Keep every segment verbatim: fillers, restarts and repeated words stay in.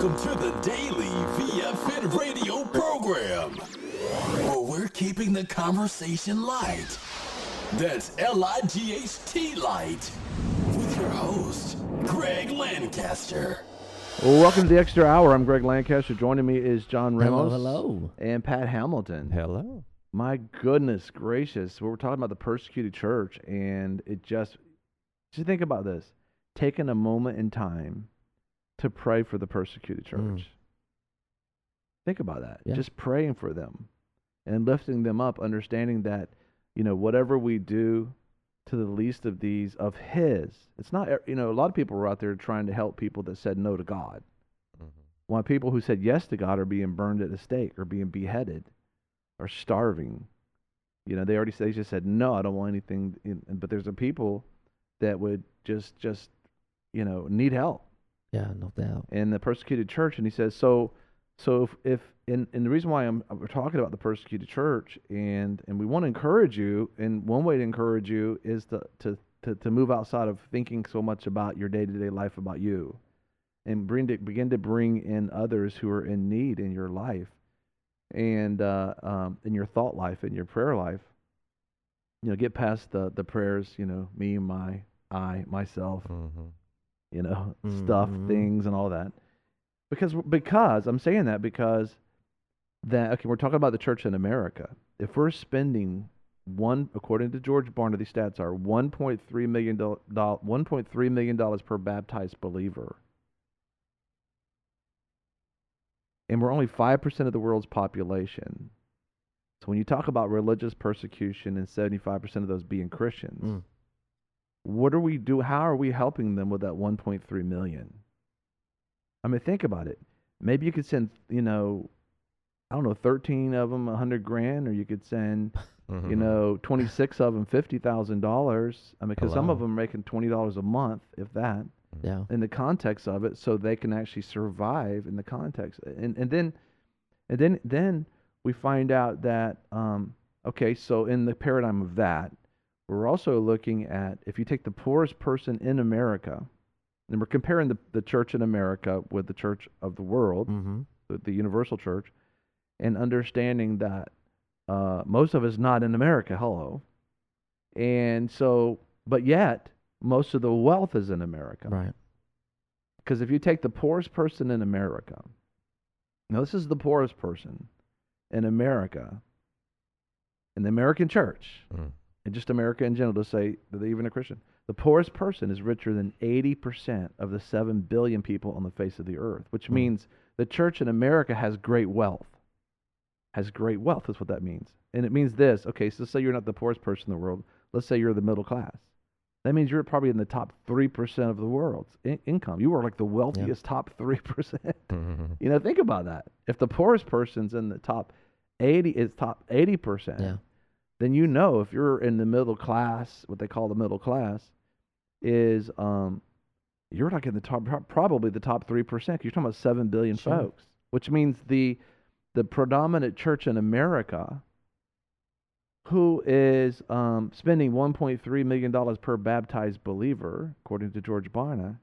Welcome to the Daily V F N radio program, where we're keeping the conversation light. That's L I G H T light, with your host, Greg Lancaster. Well, welcome to the Extra Hour. I'm Greg Lancaster. Joining me is John Ramos. Hello, hello. And Pat Hamilton. Hello. My goodness gracious. We were talking about the persecuted church, and it just, just think about this. Taking a moment in time to pray for the persecuted church. Mm. Think about that. Yeah. Just praying for them and lifting them up, understanding that, you know, whatever we do to the least of these, of His, it's not, you know, a lot of people were out there trying to help people that said no to God. Mm-hmm. While people who said yes to God are being burned at the stake or being beheaded or starving. You know, they already they just said, no, I don't want anything. In, but there's a people that would just, just, you know, need help. Yeah, no doubt. And the persecuted church, and he says, so, so if, if and, and the reason why I'm we're talking about the persecuted church, and and we want to encourage you, and one way to encourage you is to to to, to move outside of thinking so much about your day to day life, about you, and bring to, begin to bring in others who are in need in your life, and uh, um, in your thought life, in your prayer life. You know, get past the the prayers. You know, me, my, I, myself. Mm-hmm. You know, mm-hmm. stuff, things, and all that. Because because I'm saying that because that okay, we're talking about the church in America. If we're spending one, according to George Barna, these stats are one point three million dollars, one point three million dollars per baptized believer, and we're only five percent of the world's population. So when you talk about religious persecution and seventy-five percent of those being Christians. Mm. What are we do? How are we helping them with that one point three million? I mean, think about it. Maybe you could send, you know, I don't know, thirteen of them a hundred grand, or you could send, mm-hmm. you know, twenty-six of them fifty thousand dollars. I mean, because some of them are making twenty dollars a month, if that. Yeah. In the context of it, so they can actually survive in the context, and and then, and then then we find out that um, okay, so in the paradigm of that. We're also looking at, if you take the poorest person in America, and we're comparing the, the church in America with the church of the world, mm-hmm. the, the universal church, and understanding that uh, most of us not in America, hello. And so, but yet, most of the wealth is in America. Right. Because if you take the poorest person in America, now this is the poorest person in America, in the American church, mm. and just America in general, to say that they're even a Christian, the poorest person is richer than eighty percent of the seven billion people on the face of the earth, which mm. means the church in America has great wealth. Has great wealth is what that means. And it means this, okay, so let's say you're not the poorest person in the world. Let's say you're the middle class. That means you're probably in the top three percent of the world's in- income. You are like the wealthiest yeah. top three percent. Mm-hmm. You know, think about that. If the poorest person's in the top eighty, is top eighty percent. Yeah. Then you know if you're in the middle class, what they call the middle class, is um, you're like in the top, probably the top three percent. You're talking about seven billion sure. folks, which means the the predominant church in America, who is um, spending one point three million dollars per baptized believer, according to George Barna,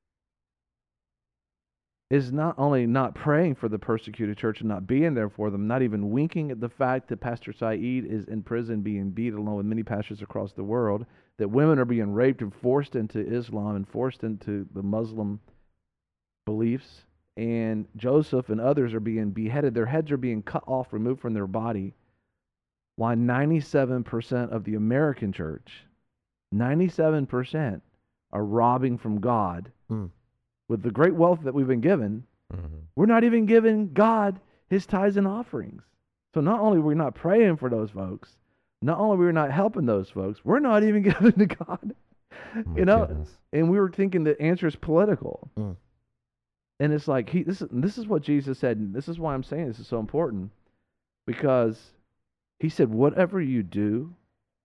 is not only not praying for the persecuted church and not being there for them, not even winking at the fact that Pastor Saeed is in prison being beat along with many pastors across the world, that women are being raped and forced into Islam and forced into the Muslim beliefs, and Joseph and others are being beheaded. Their heads are being cut off, removed from their body, while ninety-seven percent of the American church, ninety-seven percent are robbing from God. Mm. With the great wealth that we've been given, mm-hmm. we're not even giving God His tithes and offerings. So not only are we not praying for those folks, not only are we not helping those folks, we're not even giving to God. Oh you know, goodness. And we were thinking the answer is political. Mm. And it's like, he, this, is, this is what Jesus said, and this is why I'm saying this is so important, because He said, whatever you do,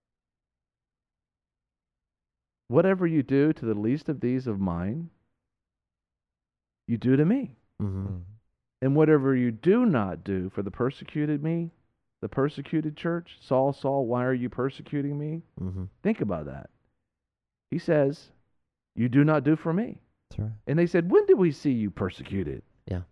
whatever you do to the least of these of mine, you do to me. Mm-hmm. And whatever you do not do for the persecuted me, the persecuted church, Saul, Saul, why are you persecuting me? Mm-hmm. Think about that. He says, you do not do for me. That's right. And they said, when did we see you persecuted? Yeah.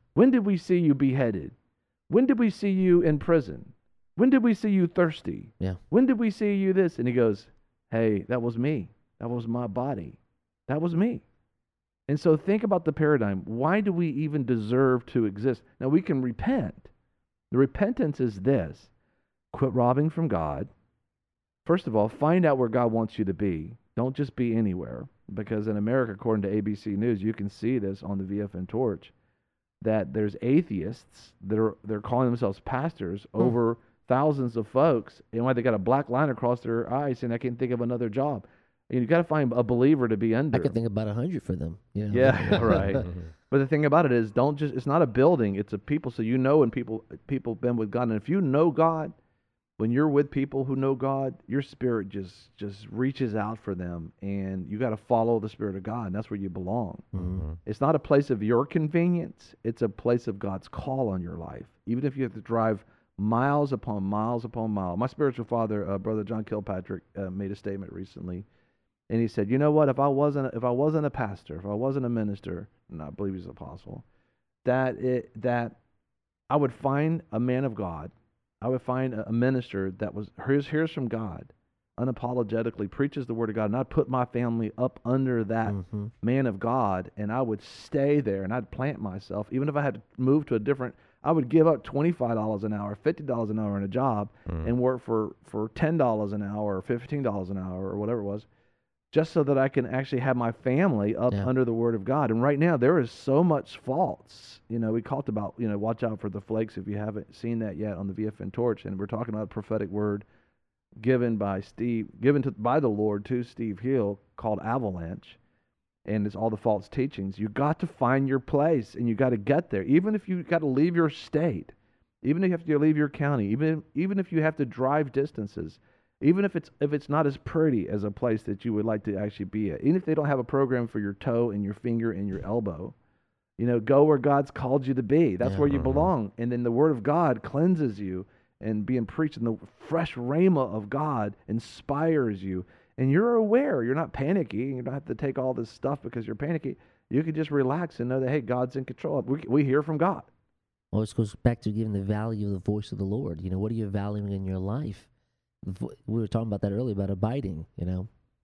When did we see you beheaded? When did we see you in prison? When did we see you thirsty? Yeah. When did we see you this? And he goes, hey, that was me. That was my body. That was me. And so think about the paradigm. Why do we even deserve to exist? Now, we can repent. The repentance is this. Quit robbing from God. First of all, find out where God wants you to be. Don't just be anywhere. Because in America, according to A B C News, you can see this on the V F N Torch, that there's atheists that are they're calling themselves pastors Hmm. over thousands of folks, and why they got a black line across their eyes, and I can't think of another job. And you got to find a believer to be under. I could think about a hundred for them. You know? Yeah, right. But the thing about it is, don't just, it's not a building, it's a people. So you know when people, people been with God. And if you know God, when you're with people who know God, your spirit just, just reaches out for them. And you got to follow the Spirit of God. And that's where you belong. Mhm. It's not a place of your convenience. It's a place of God's call on your life. Even if you have to drive miles upon miles upon miles. My spiritual father, uh, Brother John Kilpatrick, uh, made a statement recently. And he said, you know what, if I wasn't if I wasn't a pastor, if I wasn't a minister, and I believe he's an apostle, that it that I would find a man of God, I would find a, a minister that was here's here's from God, unapologetically preaches the word of God, and I'd put my family up under that Mhm. man of God, and I would stay there, and I'd plant myself, even if I had to move to a different. I would give up twenty-five dollars an hour, fifty dollars an hour in a job, Mm. and work for for ten dollars an hour, or fifteen dollars an hour, or whatever it was, just so that I can actually have my family up Yeah. under the Word of God. And right now, there is so much false. You know, we talked about, you know, watch out for the flakes if you haven't seen that yet on the V F N Torch. And we're talking about a prophetic word given by Steve, given to by the Lord to Steve Hill called Avalanche. And it's all the false teachings. You got to find your place, and you got to get there. Even if you got to leave your state, even if you have to leave your county, even even if you have to drive distances, even if it's if it's not as pretty as a place that you would like to actually be at, even if they don't have a program for your toe and your finger and your elbow, you know, go where God's called you to be. That's Yeah. where you Mhm. belong. And then the Word of God cleanses you, and being preached, and the fresh rhema of God inspires you. And you're aware. You're not panicky. You don't have to take all this stuff because you're panicky. You can just relax and know that, hey, God's in control. We we hear from God. Well, this goes back to giving the value of the voice of the Lord. You know, what are you valuing in your life? The vo- We were talking about that earlier about abiding. You know,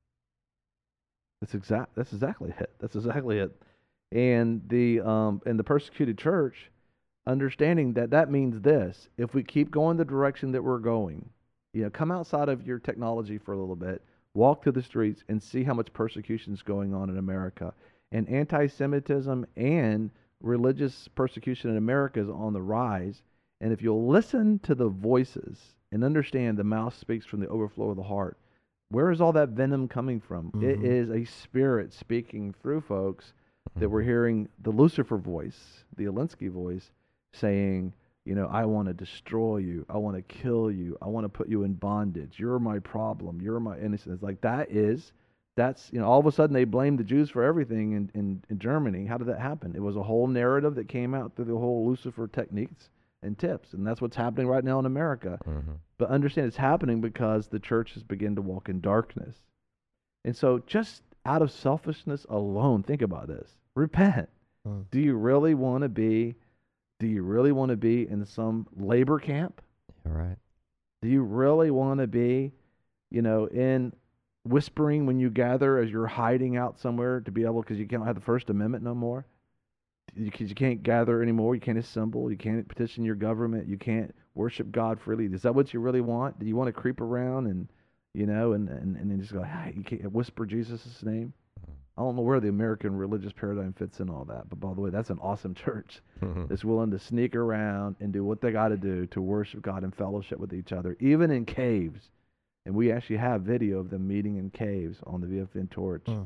That's exact. That's exactly it. That's exactly it. And the um and the persecuted church, understanding that that means this: if we keep going the direction that we're going, you know, come outside of your technology for a little bit, walk through the streets, and see how much persecution is going on in America, and anti-Semitism and religious persecution in America is on the rise. And if you'll listen to the voices and understand the mouth speaks from the overflow of the heart, where is all that venom coming from? It Mhm. is a spirit speaking through folks that we're hearing the Lucifer voice, the Alinsky voice, saying, you know, I want to destroy you. I want to kill you. I want to put you in bondage. You're my problem. You're my innocence. Like that is, that's, you know, all of a sudden they blame the Jews for everything in, in, in Germany. How did that happen? It was a whole narrative that came out through the whole Lucifer techniques and tips. And that's what's happening right now in America. Mhm. But understand it's happening because the church has begun to walk in darkness. And so just out of selfishness alone, think about this. Repent. Hmm. Do you really want to be do you really want to be in some labor camp? All right. Do you really want to be, you know, in whispering when you gather as you're hiding out somewhere to be able, because you can't have the First Amendment no more? Because you can't gather anymore. You can't assemble. You can't petition your government. You can't worship God freely. Is that what you really want? Do you want to creep around and, you know, and, and, and then just go, hey, you can't whisper Jesus' name? I don't know where the American religious paradigm fits in all that. But by the way, that's an awesome church Mhm. that's willing to sneak around and do what they got to do to worship God and fellowship with each other, even in caves. And we actually have video of them meeting in caves on the V F N Torch. Hmm.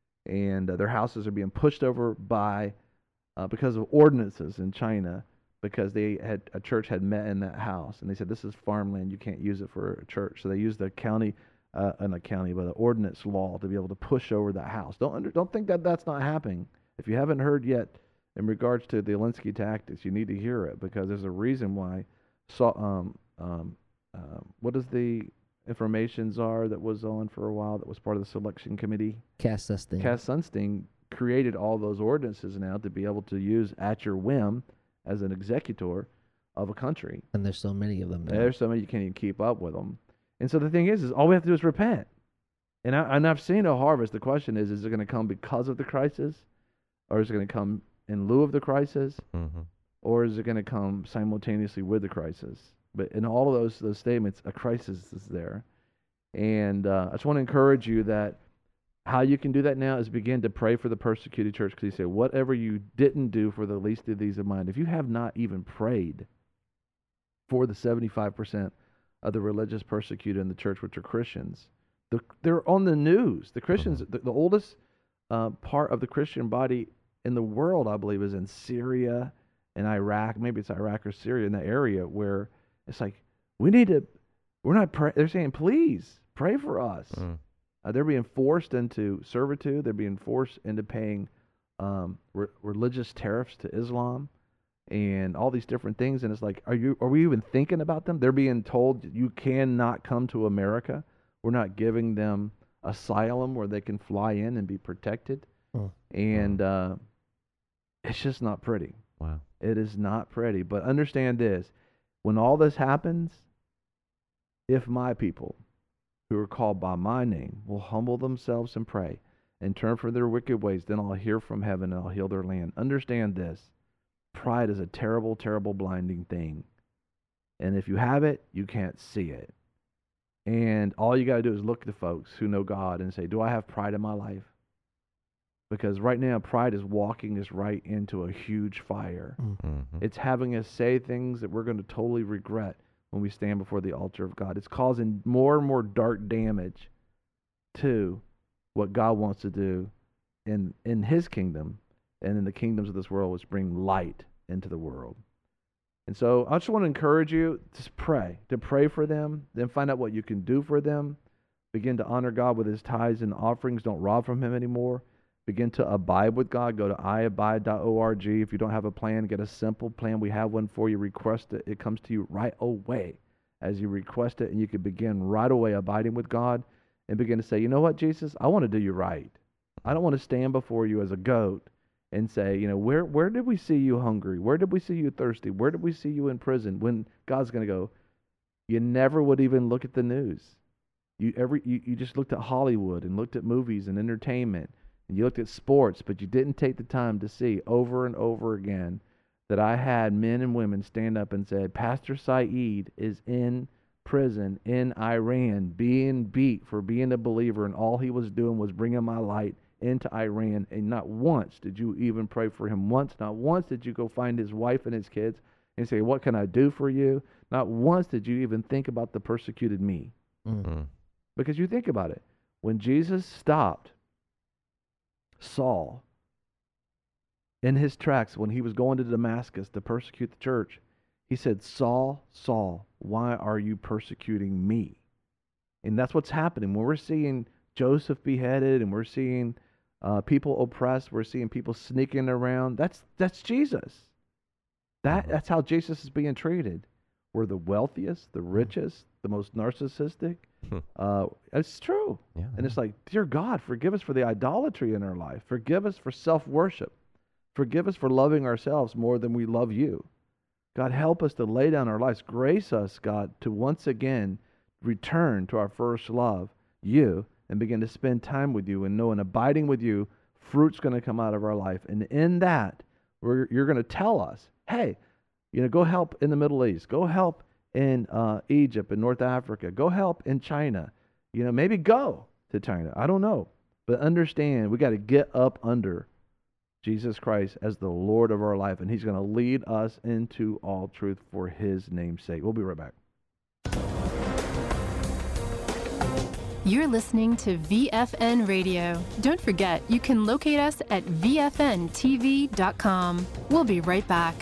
And uh, their houses are being pushed over by, uh, because of ordinances in China, because they had, a church had met in that house. And they said, this is farmland. You can't use it for a church. So they used the county, uh, not a county, but an ordinance law to be able to push over that house. Don't under, don't think that that's not happening. If you haven't heard yet in regards to the Alinsky tactics, you need to hear it, because there's a reason why. So, um, um, um, what is the information czar that was on for a while that was part of the selection committee? Cass Sustain. Cass Sunstein created all those ordinances now to be able to use at your whim as an executor of a country. And there's so many of them now. There's so many you can't even keep up with them. And so the thing is, is all we have to do is repent. And, I, and I've seen a harvest. The question is, is it going to come because of the crisis? Or is it going to come in lieu of the crisis? Mm-hmm. Or is it going to come simultaneously with the crisis? But in all of those those statements, a crisis is there. And uh, I just want to encourage you that how you can do that now is begin to pray for the persecuted church. Because he said, whatever you didn't do for the least of these of mine, if you have not even prayed for the seventy-five percent of the religious persecuted in the church, which are Christians, the, they're on the news. The Christians, the, the oldest uh, part of the Christian body in the world, I believe, is in Syria and Iraq. Maybe it's Iraq or Syria, in that area where it's like, we need to, we're not praying. They're saying, please pray for us. Mm. Uh, they're being forced into servitude. They're being forced into paying um, re- religious tariffs to Islam and all these different things. And it's like, are you, are we even thinking about them? They're being told you cannot come to America. We're not giving them asylum where they can fly in and be protected. Mm. And uh, it's just not pretty. Wow. It is not pretty. But understand this. When all this happens, if my people who are called by my name will humble themselves and pray and turn from their wicked ways, then I'll hear from heaven and I'll heal their land. Understand this. Pride is a terrible, terrible, blinding thing. And if you have it, you can't see it. And all you got to do is look to folks who know God and say, do I have pride in my life? Because right now, pride is walking us right into a huge fire. Mm-hmm. It's having us say things that we're going to totally regret when we stand before the altar of God. It's causing more and more dark damage to what God wants to do in, in his kingdom and in the kingdoms of this world, which bring light into the world. And so I just want to encourage you to pray, to pray for them, then find out what you can do for them. Begin to honor God with his tithes and offerings. Don't rob from him anymore. Begin to abide with God. Go to i abide dot org. If you don't have a plan, get a simple plan. We have one for you. Request it. It comes to you right away as you request it, and you can begin right away abiding with God and begin to say, you know what, Jesus, I want to do you right. I don't want to stand before you as a goat and say, you know, where where did we see you hungry? Where did we see you thirsty? Where did we see you in prison? When God's going to go, you never would even look at the news. You every you, you just looked at Hollywood and looked at movies and entertainment. And you looked at sports, but you didn't take the time to see over and over again that I had men and women stand up and said, Pastor Saeed is in prison in Iran, being beat for being a believer, and all he was doing was bringing my light into Iran. And not once did you even pray for him. Once, not once did you go find his wife and his kids and say, what can I do for you? Not once did you even think about the persecuted me. Mm-hmm. Because you think about it. When Jesus stopped Saul in his tracks when he was going to Damascus to persecute the church, he said, Saul, Saul, why are you persecuting me? And that's what's happening. When we're seeing Joseph beheaded and we're seeing uh, people oppressed, we're seeing people sneaking around, that's that's Jesus. That That's how Jesus is being treated. We're the wealthiest, the richest, the most narcissistic. Uh, it's true. Yeah. And it's like, dear God, forgive us for the idolatry in our life. Forgive us for self-worship. Forgive us for loving ourselves more than we love you. God, help us to lay down our lives. Grace us, God, to once again return to our first love, you, and begin to spend time with you and know and abiding with you, fruit's going to come out of our life. And in that, we're, you're going to tell us, hey, you know, go help in the Middle East. Go help in uh, Egypt and North Africa. Go help in China. You know, maybe go to China. I don't know. But understand, we got to get up under Jesus Christ as the Lord of our life, and he's going to lead us into all truth for his name's sake. We'll be right back. You're listening to V F N Radio. Don't forget, you can locate us at V F N T V dot com. We'll be right back.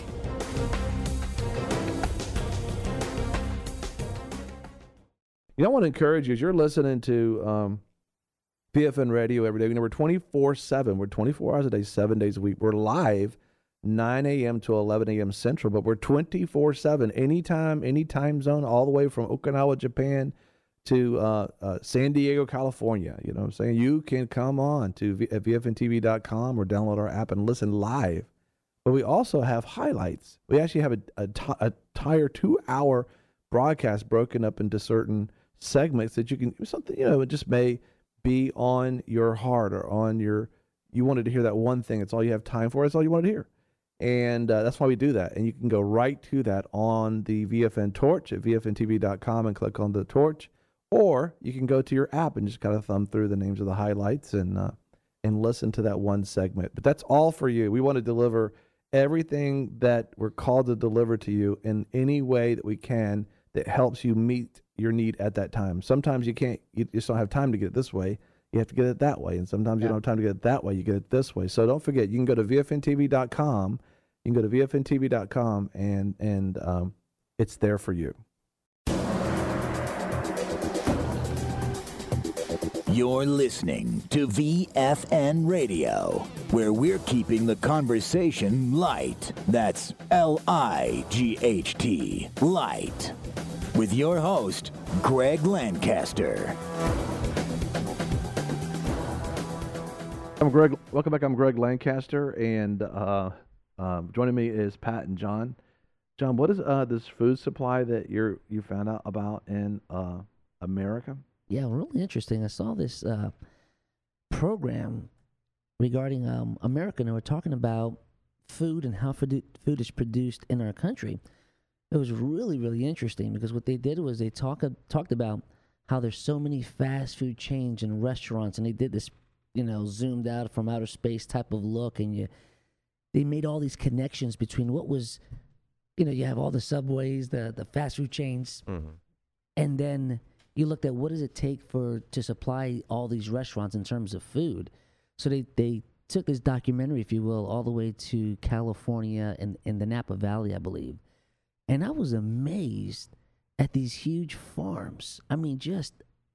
You know, I want to encourage you as you're listening to um, V F N Radio every day. You know, we're twenty-four seven. We're twenty-four hours a day, seven days a week. We're live nine a.m. to eleven a.m. Central, but we're twenty-four seven. Anytime, any time zone, all the way from Okinawa, Japan to uh, uh, San Diego, California. You know what I'm saying? You can come on to v- V F N T V dot com or download our app and listen live but we also have highlights. We actually have a, a, t- a entire two-hour broadcast broken up into certain segments that you can, something, you know, it just may be on your heart or on your, you wanted to hear that one thing. It's all you have time for. It's all you wanted to hear. And uh, that's why we do that. And you can go right to that on the V F N Torch at V F N T V dot com and click on the torch. Or you can go to your app and just kind of thumb through the names of the highlights and uh, and listen to that one segment. But that's all for you. We want to deliver everything that we're called to deliver to you in any way that we can that helps you meet your need at that time. Sometimes you can't, you just don't have time to get it this way. You have to get it that way. And sometimes yeah. you don't have time to get it that way. You get it this way. So don't forget, you can go to V F N T V dot com. You can go to V F N T V dot com and, and um, it's there for you. You're listening to V F N Radio, where we're keeping the conversation light. That's L I G H T, light. With your host, Greg Lancaster. I'm Greg. Welcome back. I'm Greg Lancaster, and uh, uh, joining me is Pat and John. John, what is uh, this food supply that you're you found out about in uh, America? Yeah, really interesting. I saw this uh, program regarding um, America, and they were talking about food and how food food is produced in our country. It was really, really interesting because what they did was they talk, talked about how there's so many fast food chains and restaurants, and they did this, you know, zoomed out from outer space type of look, and you, they made all these connections between what was, you know, you have all the Subways, the the fast food chains, mm-hmm. and then you looked at what does it take for to supply all these restaurants in terms of food. So they, they took this documentary, if you will, all the way to California and in the Napa Valley, I believe. And I was amazed at these huge farms. I mean, just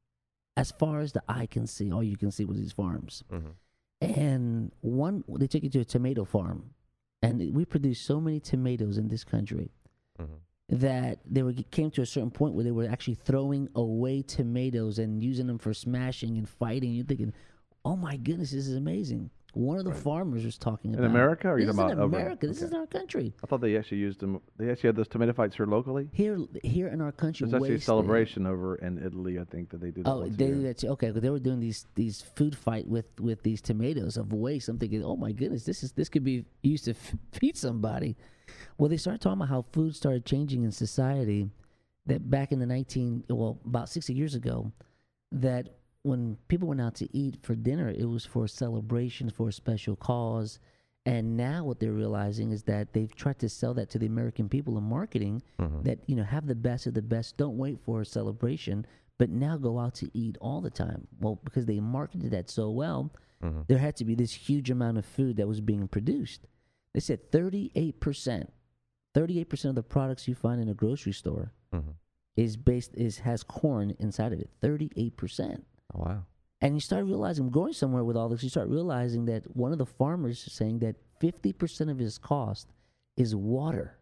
as far as the eye can see, all you can see was these farms. Mm-hmm. And one, they took you to a tomato farm. And we produce so many tomatoes in this country. Mm-hmm. That they were came to a certain point where they were actually throwing away tomatoes and using them for smashing and fighting. You're thinking, oh my goodness, this is amazing. One of the right. farmers was talking in about America, or are you this talking is about in America. over? This okay. is our country. I thought they actually used them. They actually had those tomato fights here locally. Here, here in our country, there's actually a wasted. celebration over in Italy. I think that they did. That oh, they do that too. Okay, but they were doing these these food fight with with these tomatoes of waste. I'm thinking, oh my goodness, this is this could be used to f- feed somebody. Well, they started talking about how food started changing in society. That back in the nineteen, well, about sixty years ago, that when people went out to eat for dinner, it was for a celebration, for a special cause. And now what they're realizing is that they've tried to sell that to the American people in marketing, mm-hmm. that, you know, have the best of the best. Don't wait for a celebration, but now go out to eat all the time. Well, because they marketed that so well, mm-hmm. there had to be this huge amount of food that was being produced. They said thirty-eight percent, thirty-eight percent of the products you find in a grocery store mm-hmm. is based is has corn inside of it. thirty-eight percent. Oh, wow. And you start realizing, going somewhere with all this, you start realizing that one of the farmers is saying that fifty percent of his cost is water.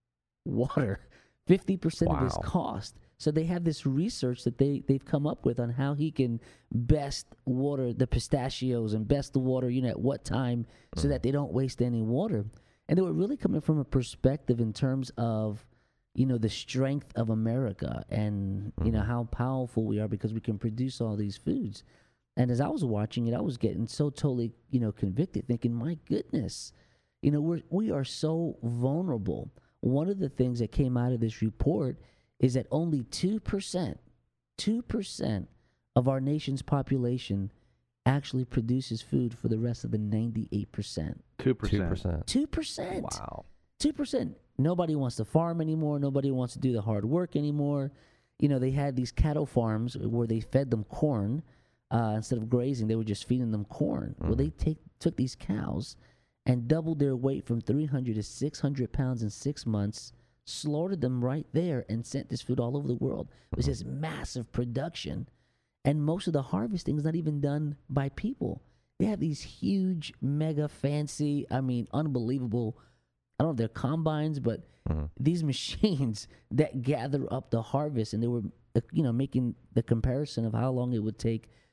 Water. fifty percent wow. of his cost. So they have this research that they, they've come up with on how he can best water the pistachios and best the water, you know, at what time, mm. so that they don't waste any water. And they were really coming from a perspective in terms of, you know, the strength of America and, mm-hmm. you know, how powerful we are because we can produce all these foods. And as I was watching it, I was getting so totally, you know, convicted, thinking, my goodness, you know, we're, we are so vulnerable. One of the things that came out of this report is that only two percent, two percent of our nation's population actually produces food for the rest of the ninety-eight percent. two percent. two percent. two percent. Wow. two percent. Nobody wants to farm anymore. Nobody wants to do the hard work anymore. You know, they had these cattle farms where they fed them corn. Uh, instead of grazing, they were just feeding them corn. Mm. Well, they take, took these cows and doubled their weight from three hundred to six hundred pounds in six months, slaughtered them right there, and sent this food all over the world. It was this massive production. And most of the harvesting is not even done by people. They have these huge, mega fancy, I mean, unbelievable, I don't know if they're combines, but mm-hmm. these machines that gather up the harvest, and they were, you know, making the comparison of how long it would take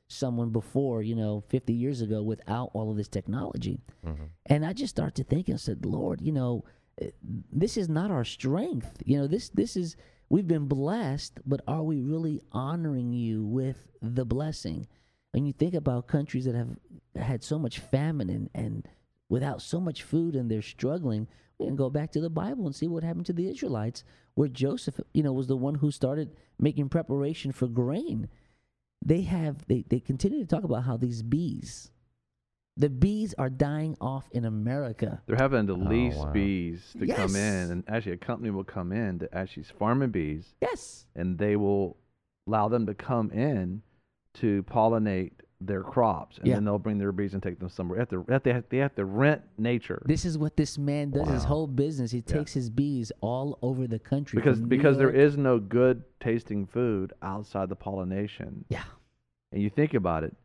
someone before, you know, fifty years ago without all of this technology. Mm-hmm. And I just started to think and said, Lord, you know, eh, this is not our strength. You know, this this is, we've been blessed, but are we really honoring you with the blessing? And you think about countries that have had so much famine and, and without so much food and they're struggling, we can go back to the Bible and see what happened to the Israelites, where Joseph, you know, was the one who started making preparation for grain. They have, they, they continue to talk about how these bees, the bees are dying off in America. They're having to lease wow. bees to Yes. come in, and actually a company will come in that actually is farming bees, Yes. and they will allow them to come in to pollinate their crops, and Yeah. then they'll bring their bees and take them somewhere. They have to, they have to, they have to rent nature. This is what this man does, his Wow. whole business. He Yeah. takes his bees all over the country. because from New because there York- is no good tasting food outside the pollination. Yeah. And you think about it,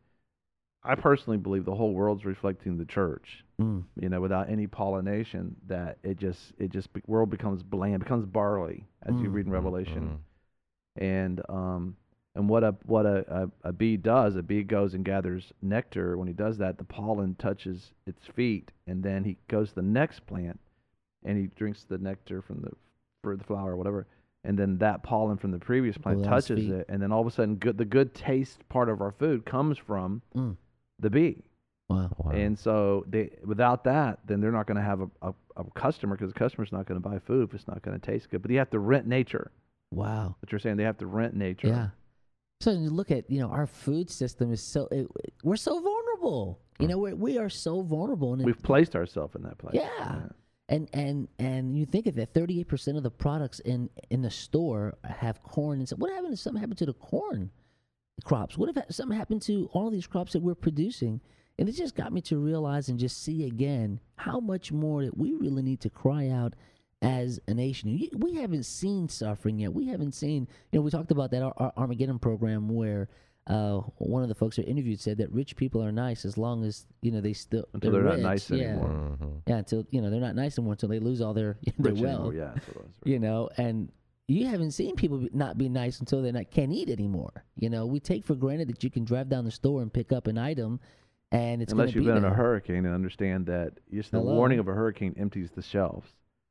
I personally believe the whole world's reflecting the church. Mm. You know, without any pollination, that it just it just be, world becomes bland, becomes barley, as you Mm. read in Revelation. Mm-hmm. And um and what a what a, a, a bee does, a bee goes and gathers nectar. When he does that, the pollen touches its feet, and then he goes to the next plant, and he drinks the nectar from the for the flower or whatever, and then that pollen from the previous plant Goes on his touches feet. it, and then all of a sudden, good the good taste part of our food comes from Mm. the bee. Wow. Wow. And so they without that, then they're not going to have a, a, a customer, because the customer's not going to buy food if it's not going to taste good. But you have to rent nature. Wow. What you're saying, they have to rent nature. Yeah. So you look at, you know, our food system is so, it, we're so vulnerable. You know, we're, we are so vulnerable. And it- We've placed ourselves in that place. Yeah. And and and you think of that, thirty-eight percent of the products in in the store have corn. And so what happened if something happened to the corn crops? What if something happened to all these crops that we're producing? And it just got me to realize and just see again how much more that we really need to cry out as a nation. You- We haven't seen suffering yet. We haven't seen, you know, we talked about that Ar- Ar- Armageddon program where uh, one of the folks who interviewed said that rich people are nice as long as, you know, they still, Until they're not rich. nice Yeah. anymore. Mm-hmm. Yeah, until, you know, they're not nice anymore until they lose all their, their Rich wealth. anymore, yeah, that's what it was. You know, and you haven't seen people be, not be nice until they not can't eat anymore. You know, we take for granted that you can drive down the store and pick up an item, and it's Unless gonna you've be been in a there hurricane and understand that just the Hello? warning of a hurricane empties the shelves.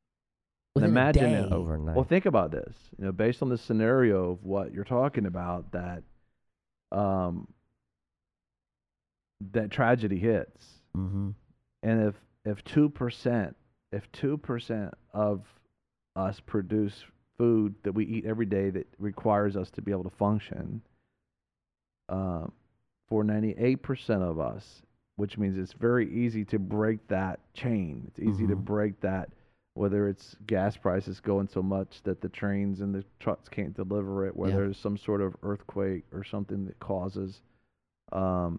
within Imagine a it day. Overnight. Well, think about this. You know, based on the scenario of what you're talking about, that um, that tragedy hits, Mm-hmm. and if if two percent, if two percent of us produce food that we eat every day that requires us to be able to function, um, for ninety-eight percent of us, which means it's very easy to break that chain. It's easy to Mhm. break that, whether it's gas prices going so much that the trains and the trucks can't deliver it, whether Yeah. there's some sort of earthquake or something that causes um,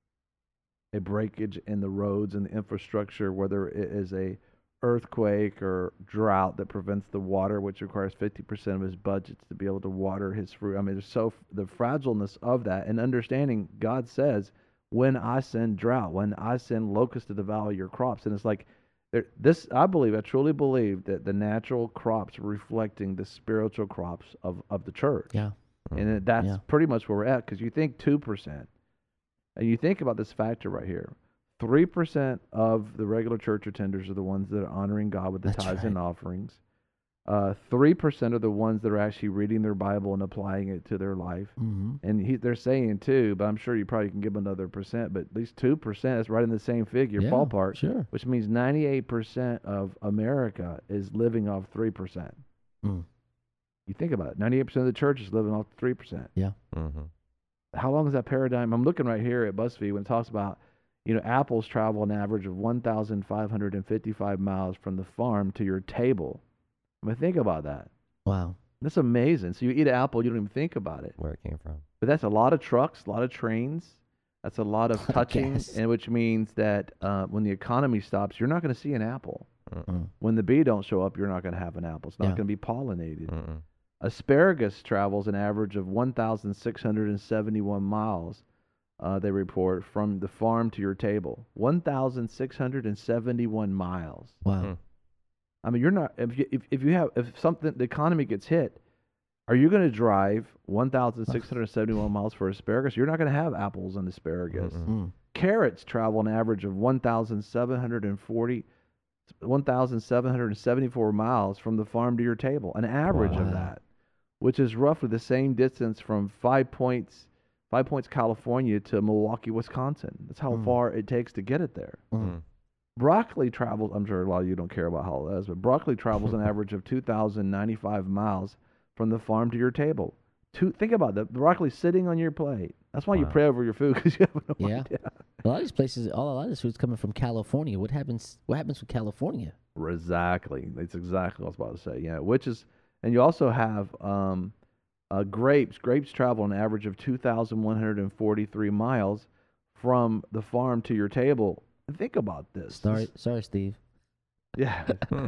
a breakage in the roads and the infrastructure, whether it is a earthquake or drought that prevents the water, which requires fifty percent of his budgets to be able to water his fruit. I mean, there's so the fragileness of that, and understanding God says, when I send drought, when I send locusts to devour your crops, and it's like, there, this I believe, I truly believe that the natural crops are reflecting the spiritual crops of, of the church. Yeah. And it- that's Yeah. pretty much where we're at, because you think two percent, and you think about this factor right here. three percent of the regular church attenders are the ones that are honoring God with the That's tithes right. and offerings. Uh, three percent are the ones that are actually reading their Bible and applying it to their life. Mm-hmm. And he, they're saying two, but I'm sure you probably can give them another percent, but at least two percent is right in the same figure, Yeah, ballpark, sure. which means ninety-eight percent of America is living off three percent. Mm. You think about it, ninety-eight percent of the church is living off three percent. Mm-hmm. How long is that paradigm? I'm looking right here at BuzzFeed when it talks about, you know, apples travel an average of one thousand five hundred fifty-five miles from the farm to your table. I mean, think about that. Wow. That's amazing. So you eat an apple, you don't even think about it. Where it came from. But that's a lot of trucks, a lot of trains. That's a lot of Lot of touching, gas. and which means that uh, when the economy stops, you're not going to see an apple. Mm. When the bee don't show up, you're not going to have an apple. It's not Yeah. going to be pollinated. Mm-mm. Asparagus travels an average of one thousand six hundred seventy-one miles, uh, they report, from the farm to your table. one thousand six hundred seventy-one miles. Wow. Mm. I mean, you're not, if you, if, if you have, if something, the economy gets hit, Are you going to drive one thousand six hundred seventy-one miles for asparagus? You're not going to have apples and asparagus. Mm. Carrots travel an average of one thousand seven hundred forty, one thousand seven hundred seventy-four miles from the farm to your table. An average Wow. of that, which is roughly the same distance from Five Points, Five Points, California to Milwaukee, Wisconsin. That's how Mm. far it takes to get it there. Mm. Broccoli travels, I'm sure a lot of you don't care about how it is, but broccoli travels an average of two thousand ninety-five miles from the farm to your table. Two, think about that. Broccoli sitting on your plate. That's why you Wow. pray over your food, because you have no Yeah. idea. A lot of these places, all a lot of this food's coming from California. What happens? What happens with California? Exactly. That's exactly what I was about to say. Yeah, which is, and you also have um, uh, grapes. Grapes travel an average of two thousand one hundred forty-three miles from the farm to your table. Think about this. Sorry, This- sorry, Steve. Yeah.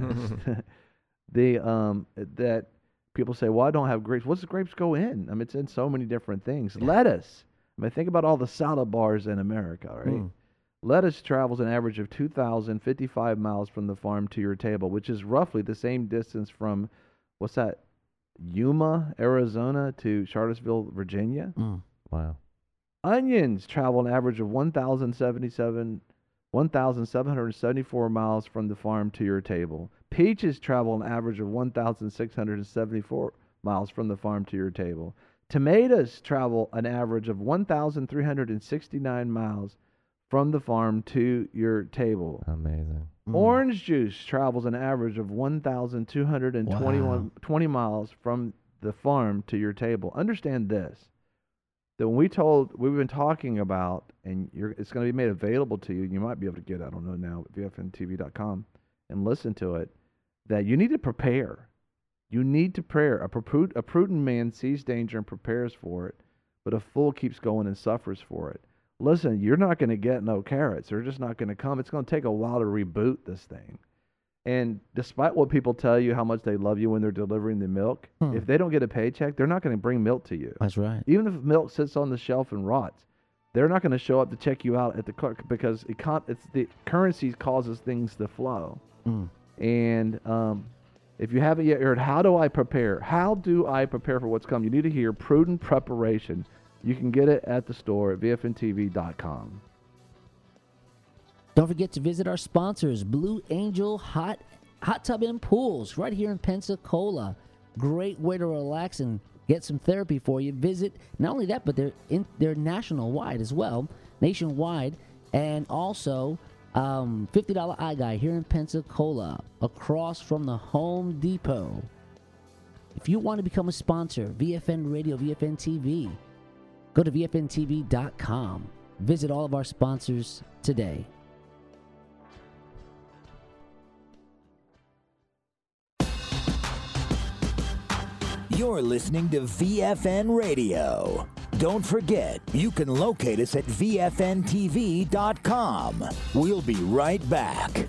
the um that people say, well, I don't have grapes. What's the grapes go in? I mean, it's in so many different things. Lettuce. I mean, think about all the salad bars in America, right? Mm. Lettuce travels an average of two thousand fifty-five miles from the farm to your table, which is roughly the same distance from, what's that, Yuma, Arizona to Charlottesville, Virginia. Mm. Wow. Onions travel an average of one thousand seventy-seven, one thousand seven hundred seventy-four miles from the farm to your table. Peaches travel an average of one thousand six hundred seventy-four miles from the farm to your table. Tomatoes travel an average of one thousand three hundred sixty-nine miles from the farm to your table. Amazing. Mm. Orange juice travels an average of one thousand two hundred twenty-one Wow. twenty miles from the farm to your table. Understand this, that when we told, we've been talking about, and you're, it's going to be made available to you, you might be able to get it, I don't know now, at V F N T V dot com, and listen to it, that you need to prepare. You need to prepare. A, prudent, a prudent man sees danger and prepares for it, but a fool keeps going and suffers for it. Listen, you're not going to get no carrots. They're just not going to come. It's going to take a while to reboot this thing. And despite what people tell you how much they love you when they're delivering the milk, Hmm. if they don't get a paycheck, they're not going to bring milk to you. That's right. Even if milk sits on the shelf and rots, they're not going to show up to check you out at the clerk, because it can't, it's the currency causes things to flow. Mm. And um, if you haven't yet heard, how do I prepare? How do I prepare for what's coming? You need to hear prudent preparation. You can get it at the store at V F N T V dot com. Don't forget to visit our sponsors, Blue Angel Hot Hot Tub and Pools, right here in Pensacola. Great way to relax and get some therapy for you. Visit, not only that, but they're in, they're national wide as well, nationwide, and also um, fifty dollar eye guy here in Pensacola, across from the Home Depot. If you want to become a sponsor, V F N Radio, V F N T V, go to V F N T V dot com. Visit all of our sponsors today. You're listening to V F N Radio. Don't forget, you can locate us at V F N T V dot com. We'll be right back.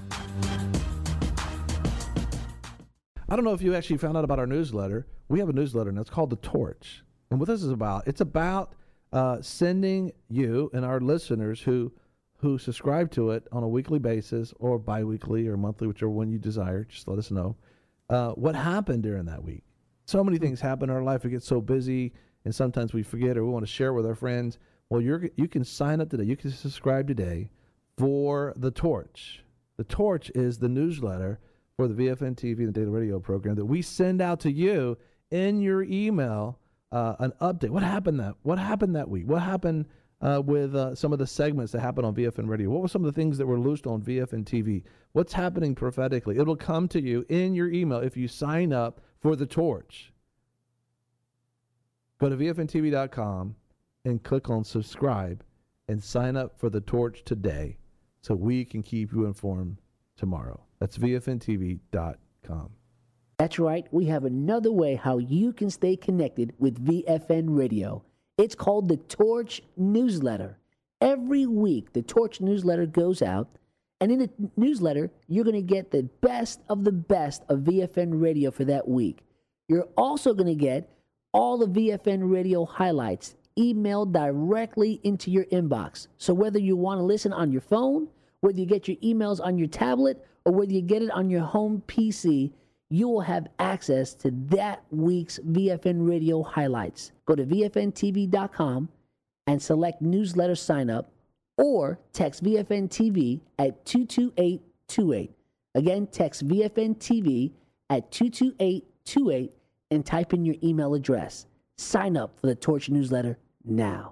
I don't know if you actually found out about our newsletter. We have a newsletter, and it's called The Torch. And what this is about, it's about uh, sending you and our listeners who who subscribe to it on a weekly basis or biweekly or monthly, whichever one you desire, just let us know, uh, what happened during that week. So many things happen in our life. We get so busy, and sometimes we forget or we want to share with our friends. Well, you're, you can sign up today. You can subscribe today for The Torch. The Torch is the newsletter for the V F N T V, the Daily Radio program, that we send out to you in your email, uh, an update. What happened that What happened that week? What happened uh, with uh, some of the segments that happened on V F N Radio? What were some of the things that were loosed on V F N T V? What's happening prophetically? It'll come to you in your email if you sign up for The Torch. Go to V F N T V dot com and click on subscribe and sign up for The Torch today so we can keep you informed tomorrow. That's V F N T V dot com. That's right. We have another way how you can stay connected with V F N Radio. It's called the Torch Newsletter. Every week, the Torch Newsletter goes out, and in the newsletter, you're going to get the best of the best of V F N Radio for that week. You're also going to get all the V F N Radio highlights emailed directly into your inbox. So whether you want to listen on your phone, whether you get your emails on your tablet, or whether you get it on your home P C, you will have access to that week's V F N Radio highlights. Go to V F N T V dot com and select newsletter sign up, or text V F N T V at two two eight two eight. Again, text V F N T V at two two eight two eight and type in your email address. Sign up for the Torch newsletter now.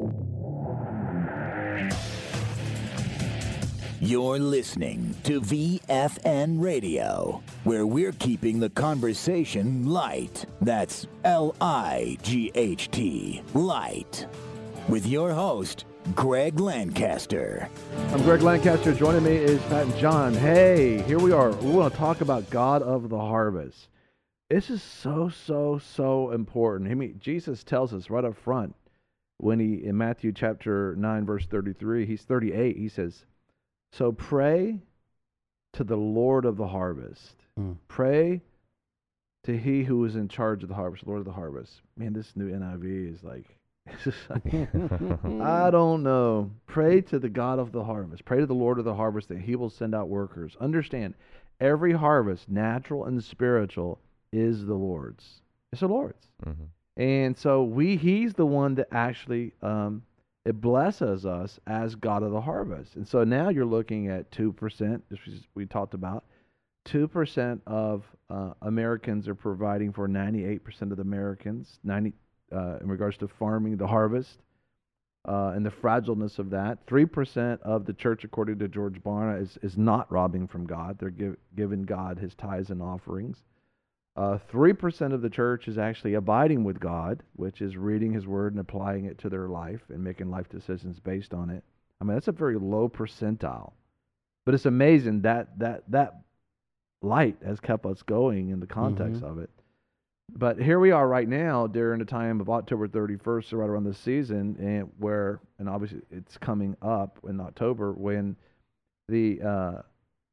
You're listening to V F N Radio, where we're keeping the conversation light. That's L I G H T, light. With your host, Greg Lancaster. I'm Greg Lancaster. Joining me is Pat and John. Hey, here we are. We want to talk about God of the harvest. This is so, so, so important. I mean, Jesus tells us right up front when he, in Matthew chapter nine, verse thirty-three, he's thirty-eight, he says, so pray to the Lord of the harvest. Mm. Pray to he who is in charge of the harvest, Lord of the harvest. Man, this new N I V is like, it's just like I don't know. Pray to the God of the harvest. Pray to the Lord of the harvest that he will send out workers. Understand, every harvest, natural and spiritual, is the Lord's. It's the Lord's. Mm-hmm. And so we, he's the one that actually, um, it blesses us as God of the harvest. And so now you're looking at two percent, which we talked about. two percent of uh, Americans are providing for ninety-eight percent of the Americans, ninety uh, in regards to farming the harvest uh, and the fragileness of that. three percent of the church, according to George Barna, is, is not robbing from God. They're give, giving God his tithes and offerings. Uh, three percent of the church is actually abiding with God, which is reading his word and applying it to their life and making life decisions based on it. I mean, that's a very low percentile. But it's amazing that that that light has kept us going in the context mm-hmm. of it. But here we are right now during the time of October thirty-first, so right around this season, and where, and obviously it's coming up in October, when the uh,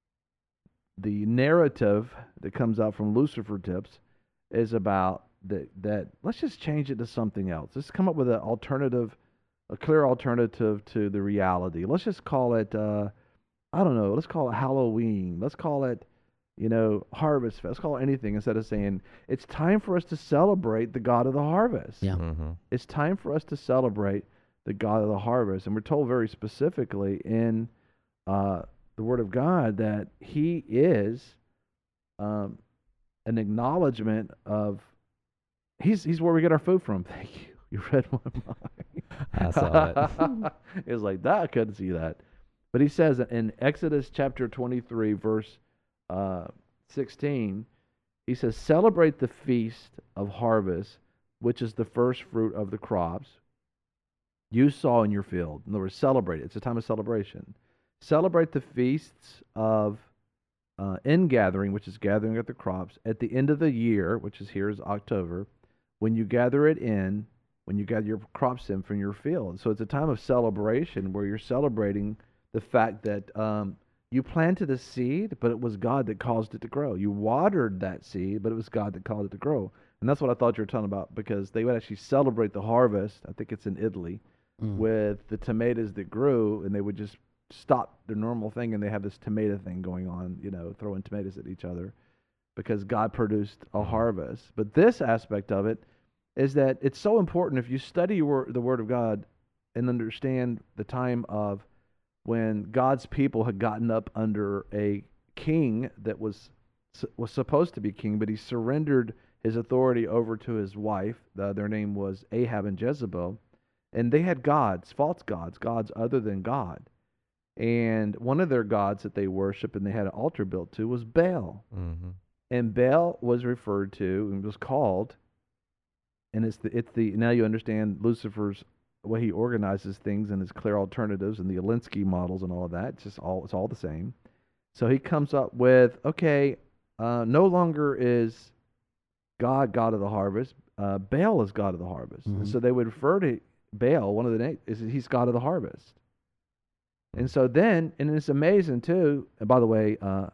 the narrative that comes out from Lucifer Tips is about that, that let's just change it to something else. Let's come up with an alternative, a clear alternative to the reality. Let's just call it, uh, I don't know, let's call it Halloween. Let's call it, you know, Harvest Fest. Let's call it anything instead of saying it's time for us to celebrate the God of the harvest. Yeah. Mm-hmm. It's time for us to celebrate the God of the harvest. And we're told very specifically in uh, the Word of God that he is um, an acknowledgement of, he's he's where we get our food from. Thank you. You read my mind. I saw it. It was like that. I couldn't see that. But he says in Exodus chapter twenty-three, verse uh, sixteen, he says, celebrate the feast of harvest, which is the first fruit of the crops you saw in your field. In other words, celebrate it. It's a time of celebration. Celebrate the feasts of uh, ingathering, which is gathering of the crops, at the end of the year, which is here is October, when you gather it in, when you gather your crops in from your field. So it's a time of celebration where you're celebrating the fact that um, you planted a seed, but it was God that caused it to grow. You watered that seed, but it was God that caused it to grow. And that's what I thought you were talking about, because they would actually celebrate the harvest, I think it's in Italy, mm. with the tomatoes that grew, and they would just stop their normal thing, and they have this tomato thing going on, you know, throwing tomatoes at each other, because God produced a harvest. But this aspect of it is that it's so important if you study your, the Word of God and understand the time of when God's people had gotten up under a king that was was supposed to be king, but he surrendered his authority over to his wife. Uh, their name was Ahab and Jezebel, and they had gods, false gods, gods other than God. And one of their gods that they worshiped and they had an altar built to was Baal. Mm-hmm. And Baal was referred to and was called, and it's the, it's the now you understand Lucifer's way he organizes things and his clear alternatives and the Alinsky models and all of that. It's just all it's all the same. So he comes up with, okay, uh, no longer is God God of the harvest. Uh, Baal is God of the harvest. Mm-hmm. And so they would refer to Baal. One of the names is he's God of the harvest. And so then, and it's amazing too. And by the way, uh,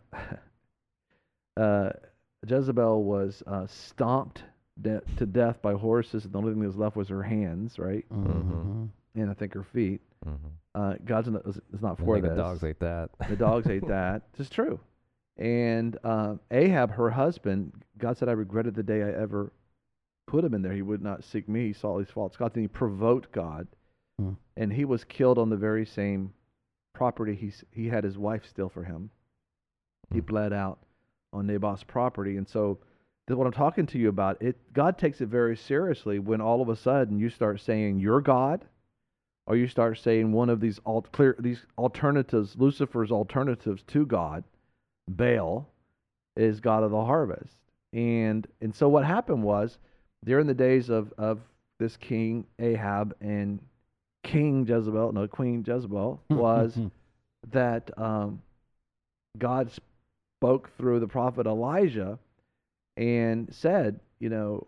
uh, Jezebel was uh, stomped de- to death by horses, and the only thing that was left was her hands, right? Mm-hmm. And I think her feet. Mm-hmm. Uh, God's not, is not for I think this. The dogs ate that. The dogs ate that. It's true. And uh, Ahab, her husband, God said, I regretted the day I ever put him in there. He would not seek me. He saw these false gods, and he provoked God. Hmm. And he was killed on the very same property he, he had his wife steal for him. He bled out on Naboth's property. And so th- what I'm talking to you about, it God takes it very seriously when all of a sudden you start saying you're God, or you start saying one of these alt- clear these alternatives, Lucifer's alternatives to God, Baal, is God of the harvest. And and so what happened was, during the days of, of this king Ahab and King Jezebel, no, Queen Jezebel, was that um, God spoke through the prophet Elijah and said, you know,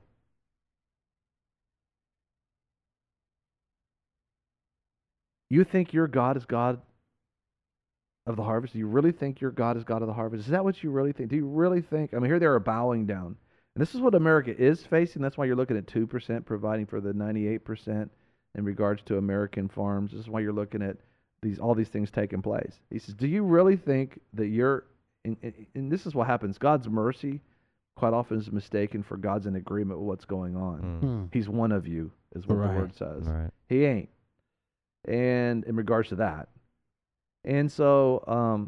you think your God is God of the harvest? Do you really think your God is God of the harvest? Is that what you really think? Do you really think? I mean, here they are bowing down. And this is what America is facing. That's why you're looking at two percent providing for the ninety-eight percent in regards to American farms. This is why you're looking at these all these things taking place. He says, do you really think that you're, and, and this is what happens, God's mercy quite often is mistaken for God's in agreement with what's going on. Hmm. He's one of you, is what Right. the word says. Right. He ain't. And in regards to that. And so, um,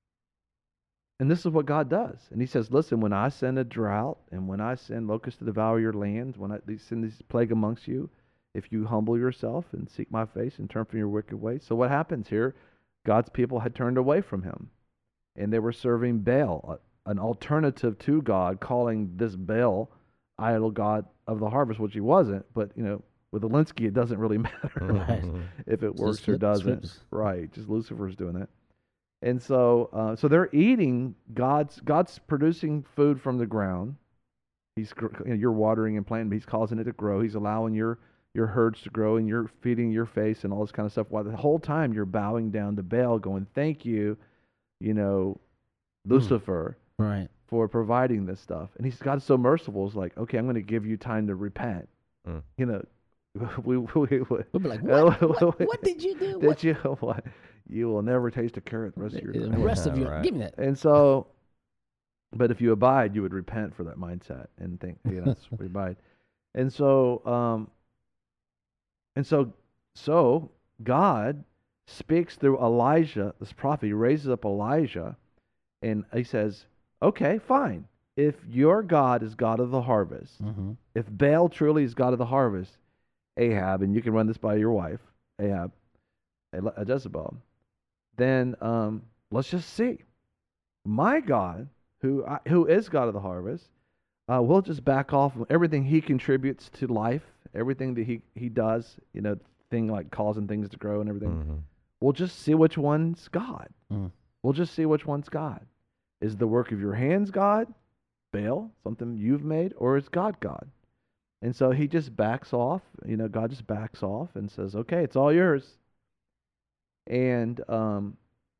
and this is what God does. And he says, listen, when I send a drought and when I send locusts to devour your land, when I send this plague amongst you, if you humble yourself and seek my face and turn from your wicked ways. So what happens here? God's people had turned away from him. And they were serving Baal, an alternative to God, calling this Baal idol God of the harvest, which he wasn't. But, you know, with Alinsky, it doesn't really matter Right. if it It's works just or flip- doesn't. flips. Right, just Lucifer's doing it. And so, uh, so they're eating God's. God's producing food from the ground. He's, gr- you know, you're watering and planting, but he's causing it to grow. He's allowing your your herds to grow, and you're feeding your face and all this kind of stuff. While the whole time you're bowing down to Baal, going, "Thank you, you know, Lucifer, Right. for providing this stuff." And he's God is so merciful. It's like, okay, I'm going to give you time to repent. Mm. You know, we, we, we, We'll be like, Oh, what, what, what did you do? did What- you what? You will never taste a carrot the rest of your the life. rest of Yeah, your, right. give me that. And so, but if you abide, you would repent for that mindset and think, you know, that's we abide. And so, um, and so, so God speaks through Elijah, this prophet. He raises up Elijah, and he says, "Okay, fine. If your God is God of the harvest, Mm-hmm. if Baal truly is God of the harvest, Ahab, and you can run this by your wife, Ahab, Ele- uh, Jezebel, then um, let's just see. My God, who I, who is God of the harvest, uh, will just back off of everything he contributes to life, everything that he, he does, you know, thing like causing things to grow and everything. Mhm. We'll just see which one's God. Mm. We'll just see which one's God. Is the work of your hands God, Baal, something you've made, or is God God?" And so he just backs off. You know, God just backs off and says, "Okay, it's all yours." And um,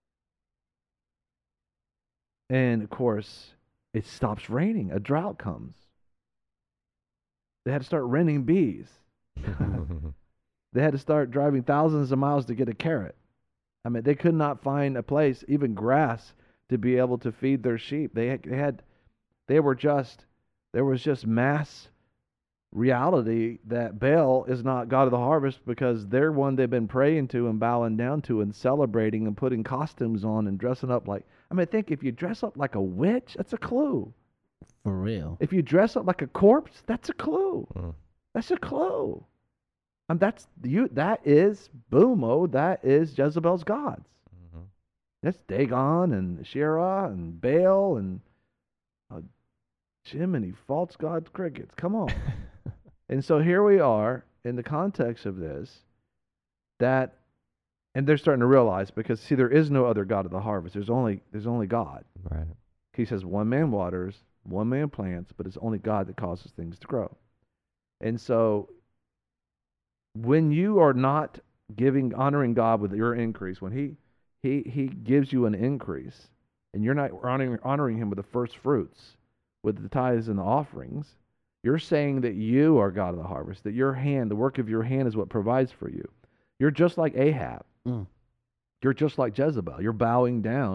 and of course, it stops raining. A drought comes. They had to start renting bees. They had to start driving thousands of miles to get a carrot. I mean, they could not find a place, even grass, to be able to feed their sheep. They had, they had, they were just, there was just mass reality that Baal is not God of the harvest because they're one they've been praying to and bowing down to and celebrating and putting costumes on and dressing up like. I mean, I think if you dress up like a witch, that's a clue. For real. If you dress up like a corpse, that's a clue. Mm. That's a clue. Um, that's you. That is Boomo. That is Jezebel's gods. Mhm. That's Dagon and Asherah and Baal and uh, Jiminy false gods crickets. Come on. And so here we are in the context of this, that, and they're starting to realize, because see, there is no other God of the harvest. There's only there's only God. Right. He says one man waters, one man plants, but it's only God that causes things to grow. And so when you are not giving, honoring God with your increase, when he he he gives you an increase, and you're not honoring, honoring him with the first fruits, with the tithes and the offerings, you're saying that you are God of the harvest, that your hand, the work of your hand is what provides for you. You're just like Ahab. Mm. You're just like Jezebel. You're bowing down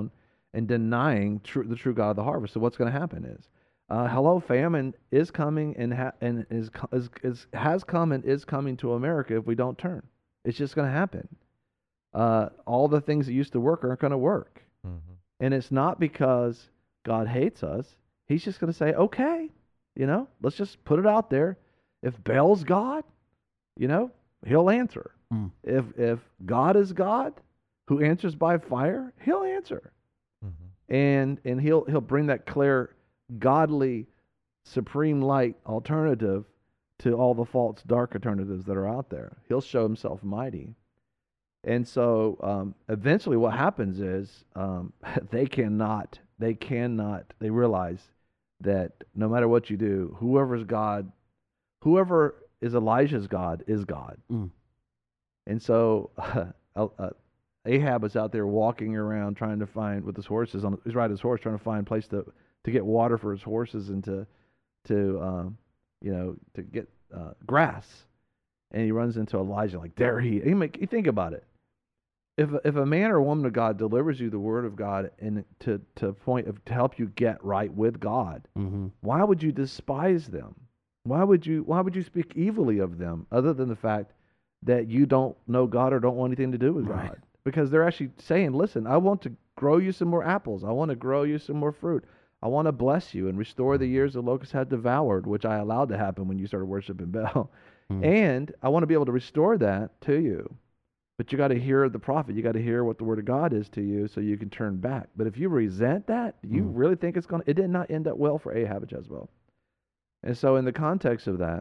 and denying true, the true God of the harvest. So what's going to happen is, uh, hello, famine is coming and ha- and is, is is has come and is coming to America if we don't turn. It's just going to happen. Uh, all the things that used to work aren't going to work, Mm-hmm. and it's not because God hates us. He's just going to say, okay, you know, let's just put it out there. If Baal's God, you know, he'll answer. Mm. If if God is God, who answers by fire, he'll answer. Mm-hmm. And and he'll he'll bring that clear, godly, supreme light alternative to all the false dark alternatives that are out there. He'll show himself mighty. And so um, eventually what happens is um, they cannot, they cannot, they realize that no matter what you do, whoever's God, whoever is Elijah's God is God. Mm. And so uh, uh, Ahab is out there walking around trying to find, with his horses, on, he's riding his horse, trying to find a place to, to get water for his horses and to, to um, you know, to get uh, grass. And he runs into Elijah, like, there he is. You, make, you think about it. If, if a man or a woman of God delivers you the word of God and to, to point of, to help you get right with God, Mm-hmm. why would you despise them? Why would you why would you speak evilly of them, other than the fact that you don't know God or don't want anything to do with Right. God? Because they're actually saying, listen, I want to grow you some more apples. I want to grow you some more fruit. I want to bless you and restore the years the locusts had devoured, which I allowed to happen when you started worshiping Baal. Mm. And I want to be able to restore that to you. But you got to hear the prophet. You got to hear what the word of God is to you so you can turn back. But if you resent that, you Mm. really think it's going to, it did not end up well for Ahab and Jezebel. And so in the context of that,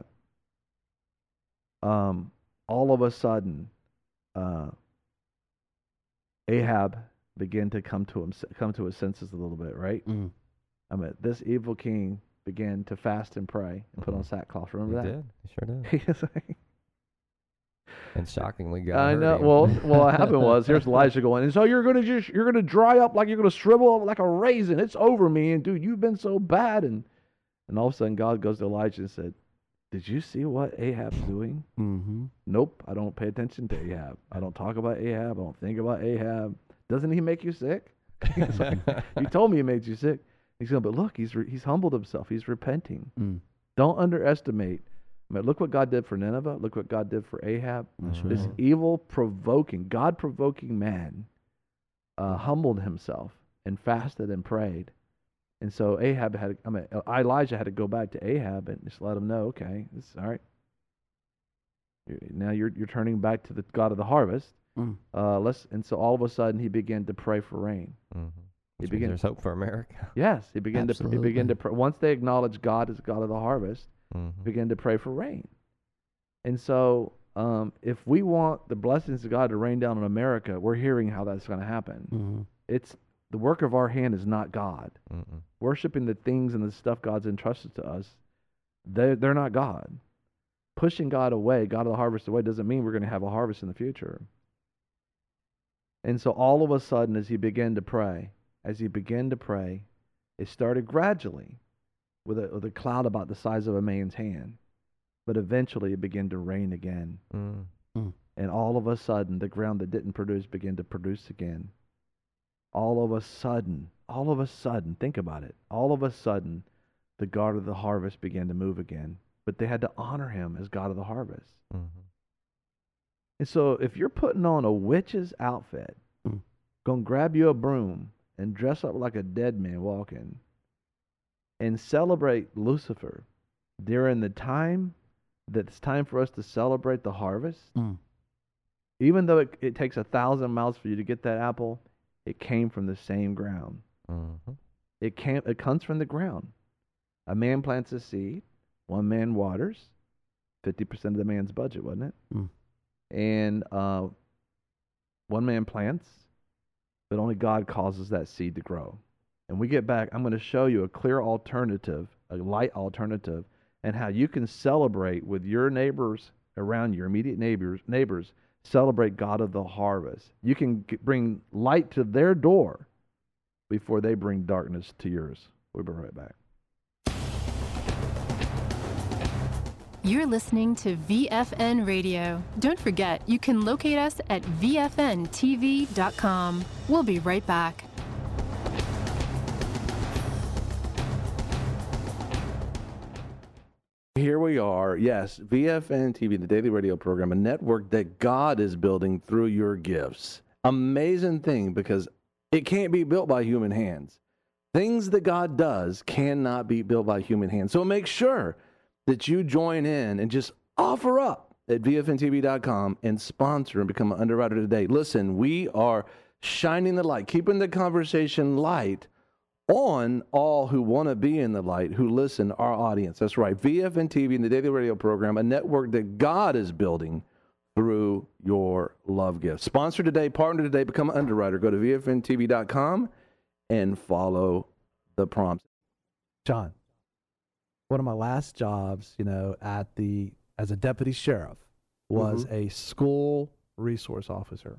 um, all of a sudden, uh, Ahab began to come to him, come to his senses a little bit, right? Mm. I mean, this evil king began to fast and pray and put on Mhm. sackcloth. He Remember that? did. He sure did. He was like, And shockingly, God I heard know. him. Well, well, what happened was here's Elijah going, and so you're gonna just you're gonna dry up like you're gonna shrivel up like a raisin. It's over, me, and dude, you've been so bad. And and all of a sudden, God goes to Elijah and said, "Did you see what Ahab's doing?" Mm-hmm. Nope, I don't pay attention to Ahab. I don't talk about Ahab. I don't think about Ahab. Doesn't he make you sick? He's like, you told me he made you sick. He's going, but look, he's re- he's humbled himself. He's repenting. Mm. Don't underestimate. I mean, look what God did for Nineveh. Look what God did for Ahab. That's This right. evil, provoking, God-provoking man uh, humbled himself and fasted and prayed. And so Ahab had, I mean, Elijah had to go back to Ahab and just let him know, okay, it's all right. You're, now you're you're turning back to the God of the harvest. Mm. Uh, let's and so all of a sudden he began to pray for rain. Mhm. He Which means began. there's hope for America. Yes, he began to he began Absolutely. to pray. Once they acknowledged God as God of the harvest, Mhm. began to pray for rain. And so, um, if we want the blessings of God to rain down on America, we're hearing how that's going to happen. Mm-hmm. It's the work of our hand is not God. Mm-mm. Worshiping the things and the stuff God's entrusted to us, they're, they're not God. Pushing God away, God of the harvest away, doesn't mean we're going to have a harvest in the future. And so all of a sudden, as he began to pray, as he began to pray, it started gradually with a, with a cloud about the size of a man's hand. But eventually it began to rain again. Mm. And all of a sudden, the ground that didn't produce began to produce again. All of a sudden, all of a sudden, think about it. All of a sudden, the God of the harvest began to move again. But they had to honor him as God of the harvest. Mhm. And so if you're putting on a witch's outfit, Mm. gonna grab you a broom and dress up like a dead man walking and celebrate Lucifer during the time that it's time for us to celebrate the harvest, Mm. even though it, it takes a thousand miles for you to get that apple, it came from the same ground. Mhm. It came, it comes from the ground. A man plants a seed, one man waters, fifty percent of the man's budget, wasn't it? Mm. And uh, one man plants, but only God causes that seed to grow. And we get back, I'm going to show you a clear alternative, a light alternative, and how you can celebrate with your neighbors around your immediate neighbors, neighbors, celebrate God of the harvest. You can g- bring light to their door before they bring darkness to yours. We'll be right back. You're listening to V F N Radio. Don't forget, you can locate us at V F N T V dot com. We'll be right back. we are. Yes, V F N T V, the daily radio program, a network that God is building through your gifts. Amazing thing, because it can't be built by human hands. Things that God does cannot be built by human hands. So make sure that you join in and just offer up at V F N T V dot com and sponsor and become an underwriter today. Listen, we are shining the light, keeping the conversation light on all who want to be in the light, who listen, our audience. That's right. V F N T V and the daily radio program, a network that God is building through your love gift. Sponsor today, partner today, become an underwriter. Go to V F N T V dot com and follow the prompts. John, one of my last jobs, you know, at the as a deputy sheriff was Mm-hmm. a school resource officer.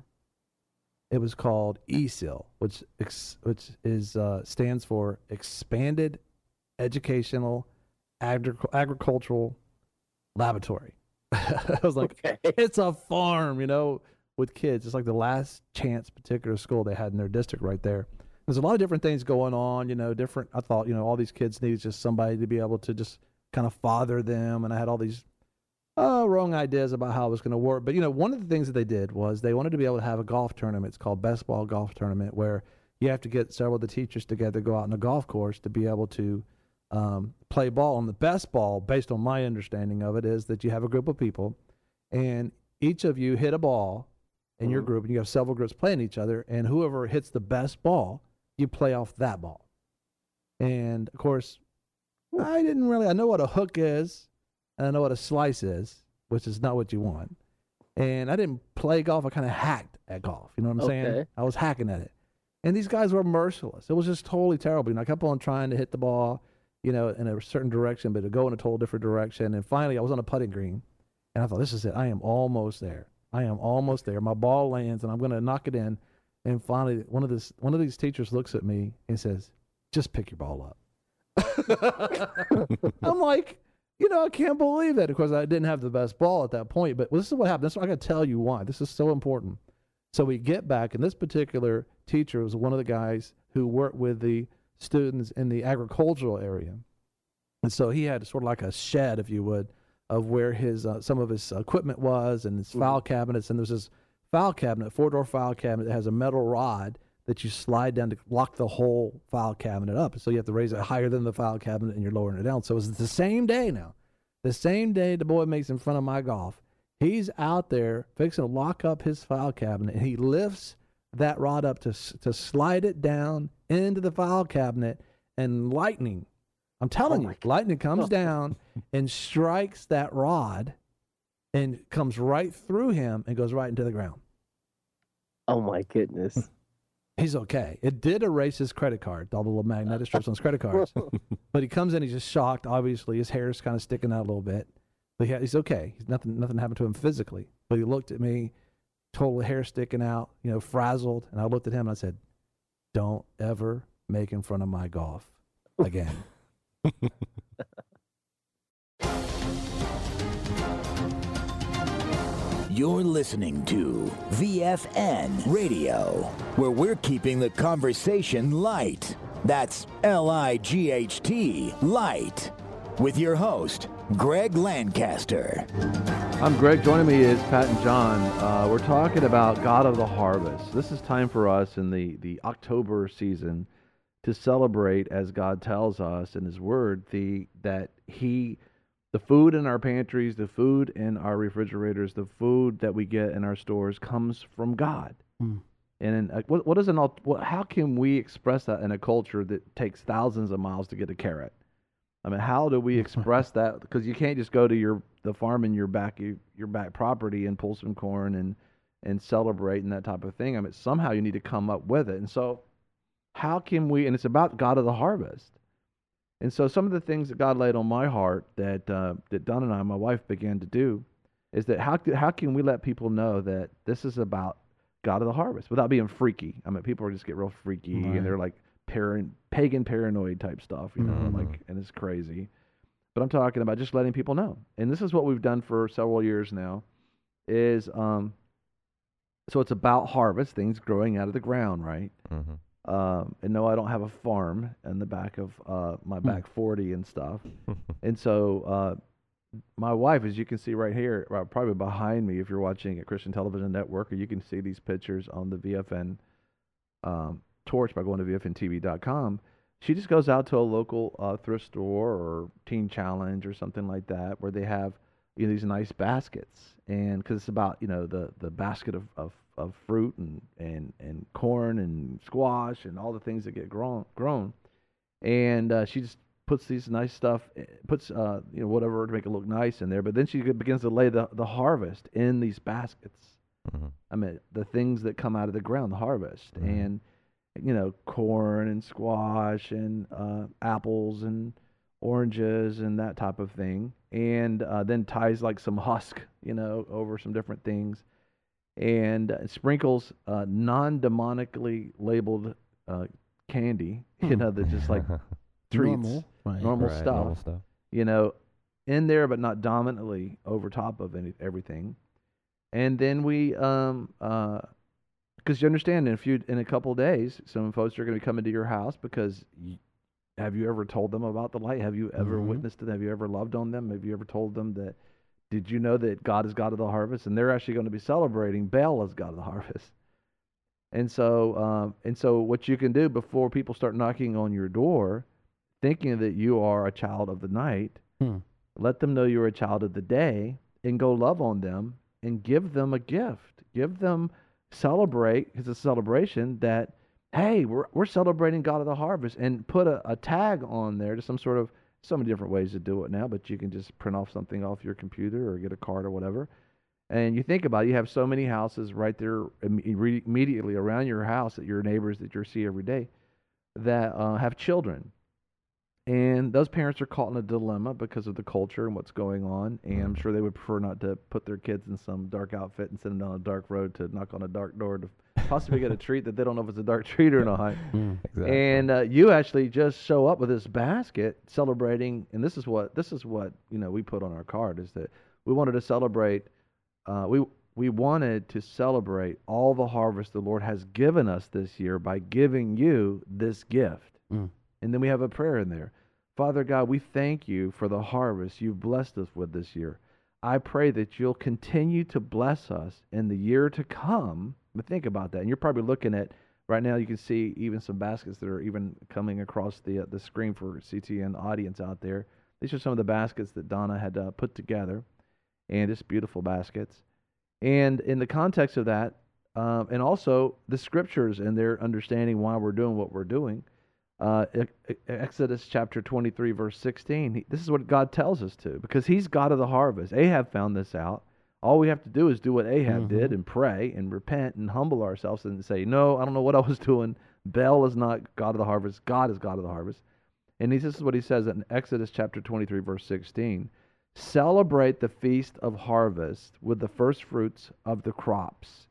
It was called E S I L, which ex, which is uh, stands for Expanded Educational Agri- Agricultural Laboratory. I was like, Okay. it's a farm, you know, with kids. It's like the last chance particular school they had in their district right there. There's a lot of different things going on, you know, different. I thought, you know, all these kids needed just somebody to be able to just kind of father them. And I had all these uh, wrong ideas about how it was going to work. But, you know, one of the things that they did was they wanted to be able to have a golf tournament. It's called Best Ball Golf Tournament, where you have to get several of the teachers together, go out on a golf course to be able to um, play ball. And the best ball, based on my understanding of it, is that you have a group of people and each of you hit a ball in your group, and you have several groups playing each other, and whoever hits the best ball, you play off that ball. And, of course, I didn't really, I know what a hook is, and I know what a slice is, which is not what you want. And I didn't play golf. I kind of hacked at golf. You know what I'm saying? Okay. I was hacking at it. And these guys were merciless. It was just totally terrible. You know, I kept on trying to hit the ball, you know, in a certain direction, but it would go in a total different direction. And finally, I was on a putting green, and I thought, this is it. I am almost there. I am almost there. My ball lands, and I'm going to knock it in. And finally, one of this one of these teachers looks at me and says, "Just pick your ball up." I'm like, you know, I can't believe that. Of course, I didn't have the best ball at that point, but this is what happened. This is what I got to tell you why. This is so important. So we get back, and this particular teacher was one of the guys who worked with the students in the agricultural area. And so he had sort of like a shed, if you would, of where his uh, some of his equipment was and his file cabinets. And there's this file cabinet, four-door file cabinet that has a metal rod that you slide down to lock the whole file cabinet up. So you have to raise it higher than the file cabinet, and you're lowering it down. So it's the same day now. The same day the boy makes in front of my golf, he's out there fixing to lock up his file cabinet, and he lifts that rod up to to slide it down into the file cabinet, and lightning, I'm telling Oh you, lightning comes Oh. down and strikes that rod and comes right through him and goes right into the ground. Oh my goodness. He's okay. It did erase his credit card, all the little magnetic strips on his credit cards. But he comes in, he's just shocked. Obviously, his hair's kind of sticking out a little bit. But he, he's okay. He's nothing. Nothing happened to him physically. But he looked at me, total hair sticking out, you know, frazzled. And I looked at him and I said, "Don't ever make in front of my golf again." You're listening to V F N Radio, where we're keeping the conversation light. That's L I G H T, light. With your host, Greg Lancaster. I'm Greg. Joining me is Pat and John. Uh, we're talking about God of the Harvest. This is time for us in the, the October season to celebrate, as God tells us in His Word, the that He, the food in our pantries, the food in our refrigerators, the food that we get in our stores comes from God. Mm. And in, uh, what what is an alt- what, how can we express that in a culture that takes thousands of miles to get a carrot? I mean, how do we express that? Because you can't just go to your the farm in your back your back property and pull some corn and and celebrate and that type of thing. I mean, somehow you need to come up with it. And so, how can we? And it's about God of the harvest. And so, some of the things that God laid on my heart that uh, that Don and I, my wife, began to do is that how how can we let people know that this is about God of the harvest without being freaky? I mean, people just get real freaky Right. and they're like paran, pagan paranoid type stuff, you know, Mhm. like, and it's crazy. But I'm talking about just letting people know. And this is what we've done for several years now is, um, so it's about harvest, things growing out of the ground, right? Mm-hmm. Um, and no, I don't have a farm in the back of uh, my back forty and stuff. And so uh, my wife, as you can see right here, uh, probably behind me, if you're watching at Christian Television Network, or you can see these pictures on the V F N um, torch by going to V F N T V dot com. She just goes out to a local uh, thrift store or Teen Challenge or something like that, where they have, you know, these nice baskets, and because it's about, you know, the the basket of, of, of fruit and, and and corn and squash and all the things that get grown grown, and uh, she just puts these nice stuff, puts uh, you know, whatever to make it look nice in there, but then she begins to lay the the harvest in these baskets. Mm-hmm. I mean, the things that come out of the ground, the harvest, Mm-hmm. and you know, corn and squash and uh, apples and oranges and that type of thing, and uh, then ties like some husk, you know, over some different things, and uh, sprinkles uh, non-demonically labeled uh, candy, you know, that just like treats, Normal, right. normal Right, stuff, normal stuff. you know, in there, but not dominantly over top of any, everything. And then we, um, uh, because you understand, in a few, in a couple of days, some folks are going to be coming to your house because y have you ever told them about the light? Have you ever Mhm. witnessed it? Have you ever loved on them? Have you ever told them that, did you know that God is God of the harvest? And they're actually going to be celebrating Baal as God of the harvest. And so, um, and so what you can do before people start knocking on your door, thinking that you are a child of the night, Hmm. let them know you're a child of the day, and go love on them and give them a gift. Give them, celebrate, it's a celebration that, hey, we're, we're celebrating God of the harvest, and put a, a tag on there to some sort of, so many different ways to do it now, but you can just print off something off your computer or get a card or whatever. And you think about it, you have so many houses right there imme- immediately around your house, that your neighbors that you see every day, that uh, have children. And those parents are caught in a dilemma because of the culture and what's going on. And I'm sure they would prefer not to put their kids in some dark outfit and send them down a dark road to knock on a dark door to possibly get a treat that they don't know if it's a dark treat or not. Mm. Exactly. And uh, you actually just show up with this basket celebrating. And this is what this is what you know we put on our card, is that we wanted to celebrate. Uh, we we wanted to celebrate all the harvest the Lord has given us this year by giving you this gift. Mm. And then we have a prayer in there. Father God, we thank you for the harvest you've blessed us with this year. I pray that you'll continue to bless us in the year to come. But think about that. And you're probably looking at, right now you can see even some baskets that are even coming across the uh, the screen for C T N audience out there. These are some of the baskets that Donna had uh, put together, and just beautiful baskets. And in the context of that, um, and also the scriptures and their understanding why we're doing what we're doing, Uh, Exodus chapter twenty-three, verse sixteen. He, this is what God tells us to, because he's God of the harvest. Ahab found this out. All we have to do is do what Ahab Mm-hmm. did and pray and repent and humble ourselves and say, no, I don't know what I was doing. Baal is not God of the harvest. God is God of the harvest. And he, this is what he says in Exodus chapter twenty-three, verse sixteen. Celebrate the feast of harvest with the first fruits of the crops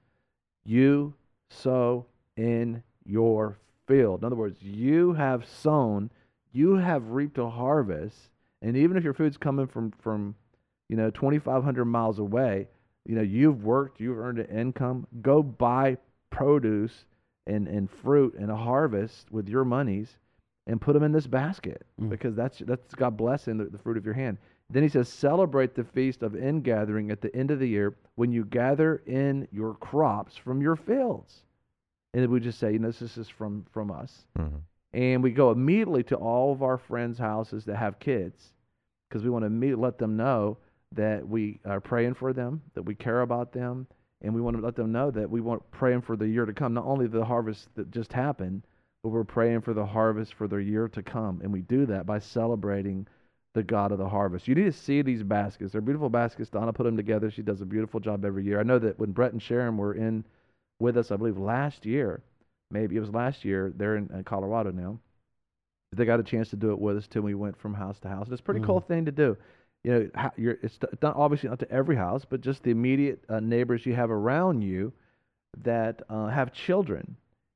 you sow in your field. In other words, you have sown, you have reaped a harvest, and even if your food's coming from from, you know, twenty-five hundred miles away, you know, you've worked, you've earned an income. Go buy produce and and fruit and a harvest with your monies, and put them in this basket, Mm. because that's that's God blessing the, the fruit of your hand. Then he says, celebrate the feast of ingathering at the end of the year, when you gather in your crops from your fields. And we just say, you know, this is from, from us. Mhm. And we go immediately to all of our friends' houses that have kids, because we want to immediately let them know that we are praying for them, that we care about them, and we want to let them know that we want praying for the year to come, not only the harvest that just happened, but we're praying for the harvest for the year to come. And we do that by celebrating the God of the harvest. You need to see these baskets. They're beautiful baskets. Donna put them together. She does a beautiful job every year. I know that when Brett and Sharon were in with us, I believe last year, maybe it was last year, they're in, in Colorado now. They got a chance to do it with us till we went from house to house. And it's a pretty cool thing to do. You know, how, you're, it's not obviously not to every house, but just the immediate uh, neighbors you have around you that uh, have children,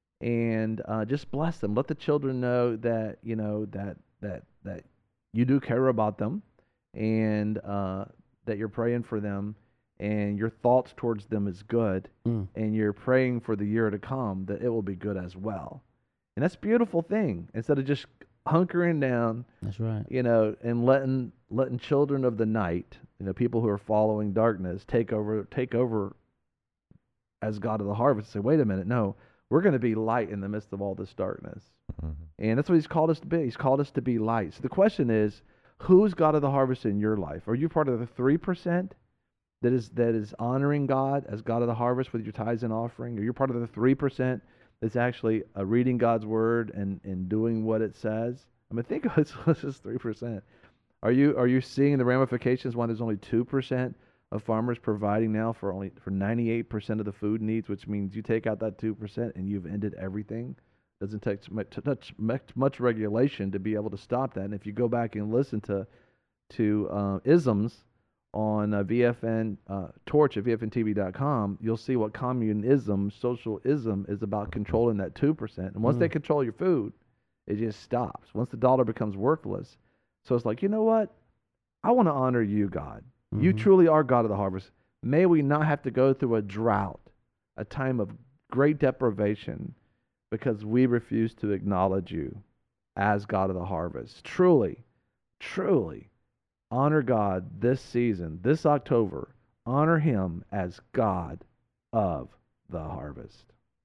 and uh, just bless them. Let the children know that you know that that that you do care about them, and uh, that you're praying for them, and your thoughts towards them is good, Mm. and you're praying for the year to come that it will be good as well. And that's a beautiful thing. Instead of just hunkering down, That's right. you know, and letting letting children of the night, you know, people who are following darkness, take over take over as God of the harvest. Say, wait a minute, no, we're going to be light in the midst of all this darkness, Mhm. and that's what He's called us to be. He's called us to be light. So the question is, who's God of the harvest in your life? Are you part of the three percent that is that is honoring God as God of the harvest with your tithes and offering? Are you part of the three percent that's actually uh, reading God's word and, and doing what it says? I mean, think of it as just three percent. Are you are you seeing the ramifications why there's only two percent of farmers providing now for only for ninety-eight percent of the food needs, which means you take out that two percent and you've ended everything? Doesn't take much, much, much, much regulation to be able to stop that. And if you go back and listen to to uh, isms on uh, V F N uh, Torch at V F N T V dot com, you'll see what communism, socialism is about, controlling that two percent. And once Mm. they control your food, it just stops. Once the dollar becomes worthless. So it's like, you know what? I want to honor you, God. You Mhm. truly are God of the harvest. May we not have to go through a drought, a time of great deprivation, because we refuse to acknowledge you as God of the harvest. Truly, truly honor God this season, this October. Honor Him as God of the harvest.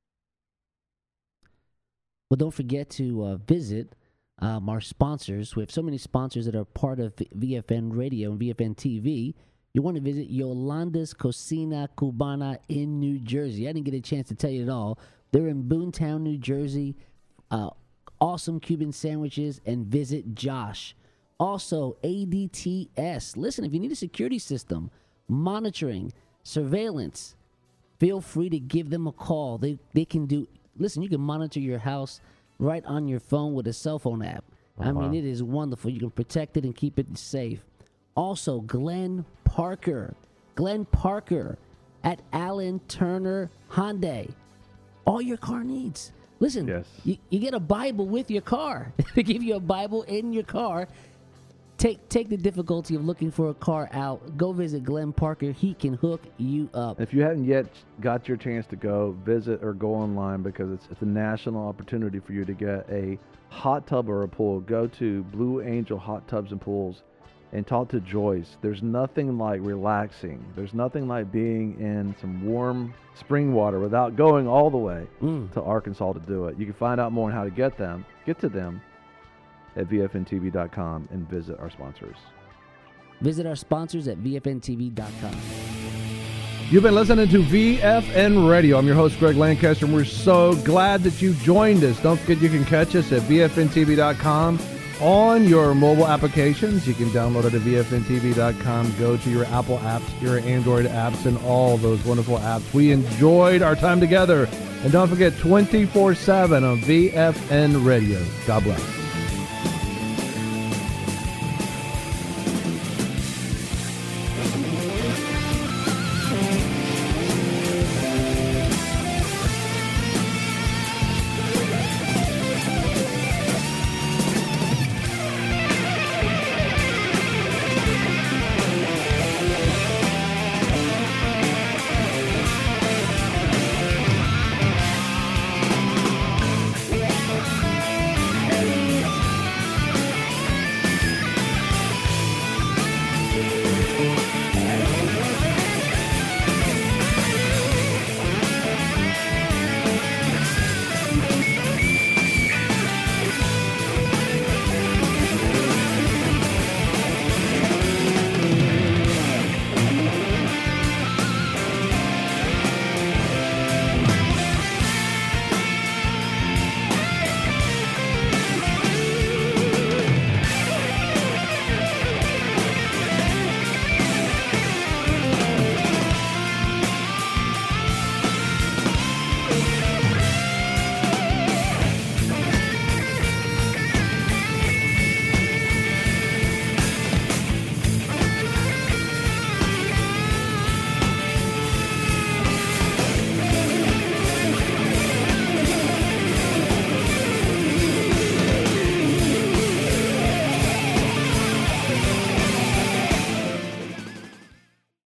Well, don't forget to uh, visit um, our sponsors. We have so many sponsors that are part of V F N Radio and V F N T V. You want to visit Yolanda's Cocina Cubana in New Jersey. I didn't get a chance to tell you it all. They're in Boontown, New Jersey. Uh, awesome Cuban sandwiches, and visit Josh. Also, A D T S. Listen, if you need a security system, monitoring, surveillance, feel free to give them a call. They they can do, listen, you can monitor your house right on your phone with a cell phone app. Oh, I mean, wow. it is wonderful. You can protect it and keep it safe. Also, Glenn Parker. Glenn Parker at Allen Turner Hyundai. All your car needs. Listen, Yes. you, you get a Bible with your car. They give you a Bible in your car. Take take the difficulty of looking for a car out. Go visit Glenn Parker. He can hook you up. If you haven't yet got your chance to go, visit or go online, because it's, it's a national opportunity for you to get a hot tub or a pool. Go to Blue Angel Hot Tubs and Pools and talk to Joyce. There's nothing like relaxing. There's nothing like being in some warm spring water without going all the way Mm. to Arkansas to do it. You can find out more on how to get them, get to them at V F N T V dot com and visit our sponsors. Visit our sponsors at V F N T V dot com. You've been listening to V F N Radio. I'm your host, Greg Lancaster, and we're so glad that you joined us. Don't forget you can catch us at V F N T V dot com on your mobile applications. You can download it at V F N T V dot com. Go to your Apple apps, your Android apps, and all those wonderful apps. We enjoyed our time together. And don't forget, twenty-four seven on V F N Radio. God bless.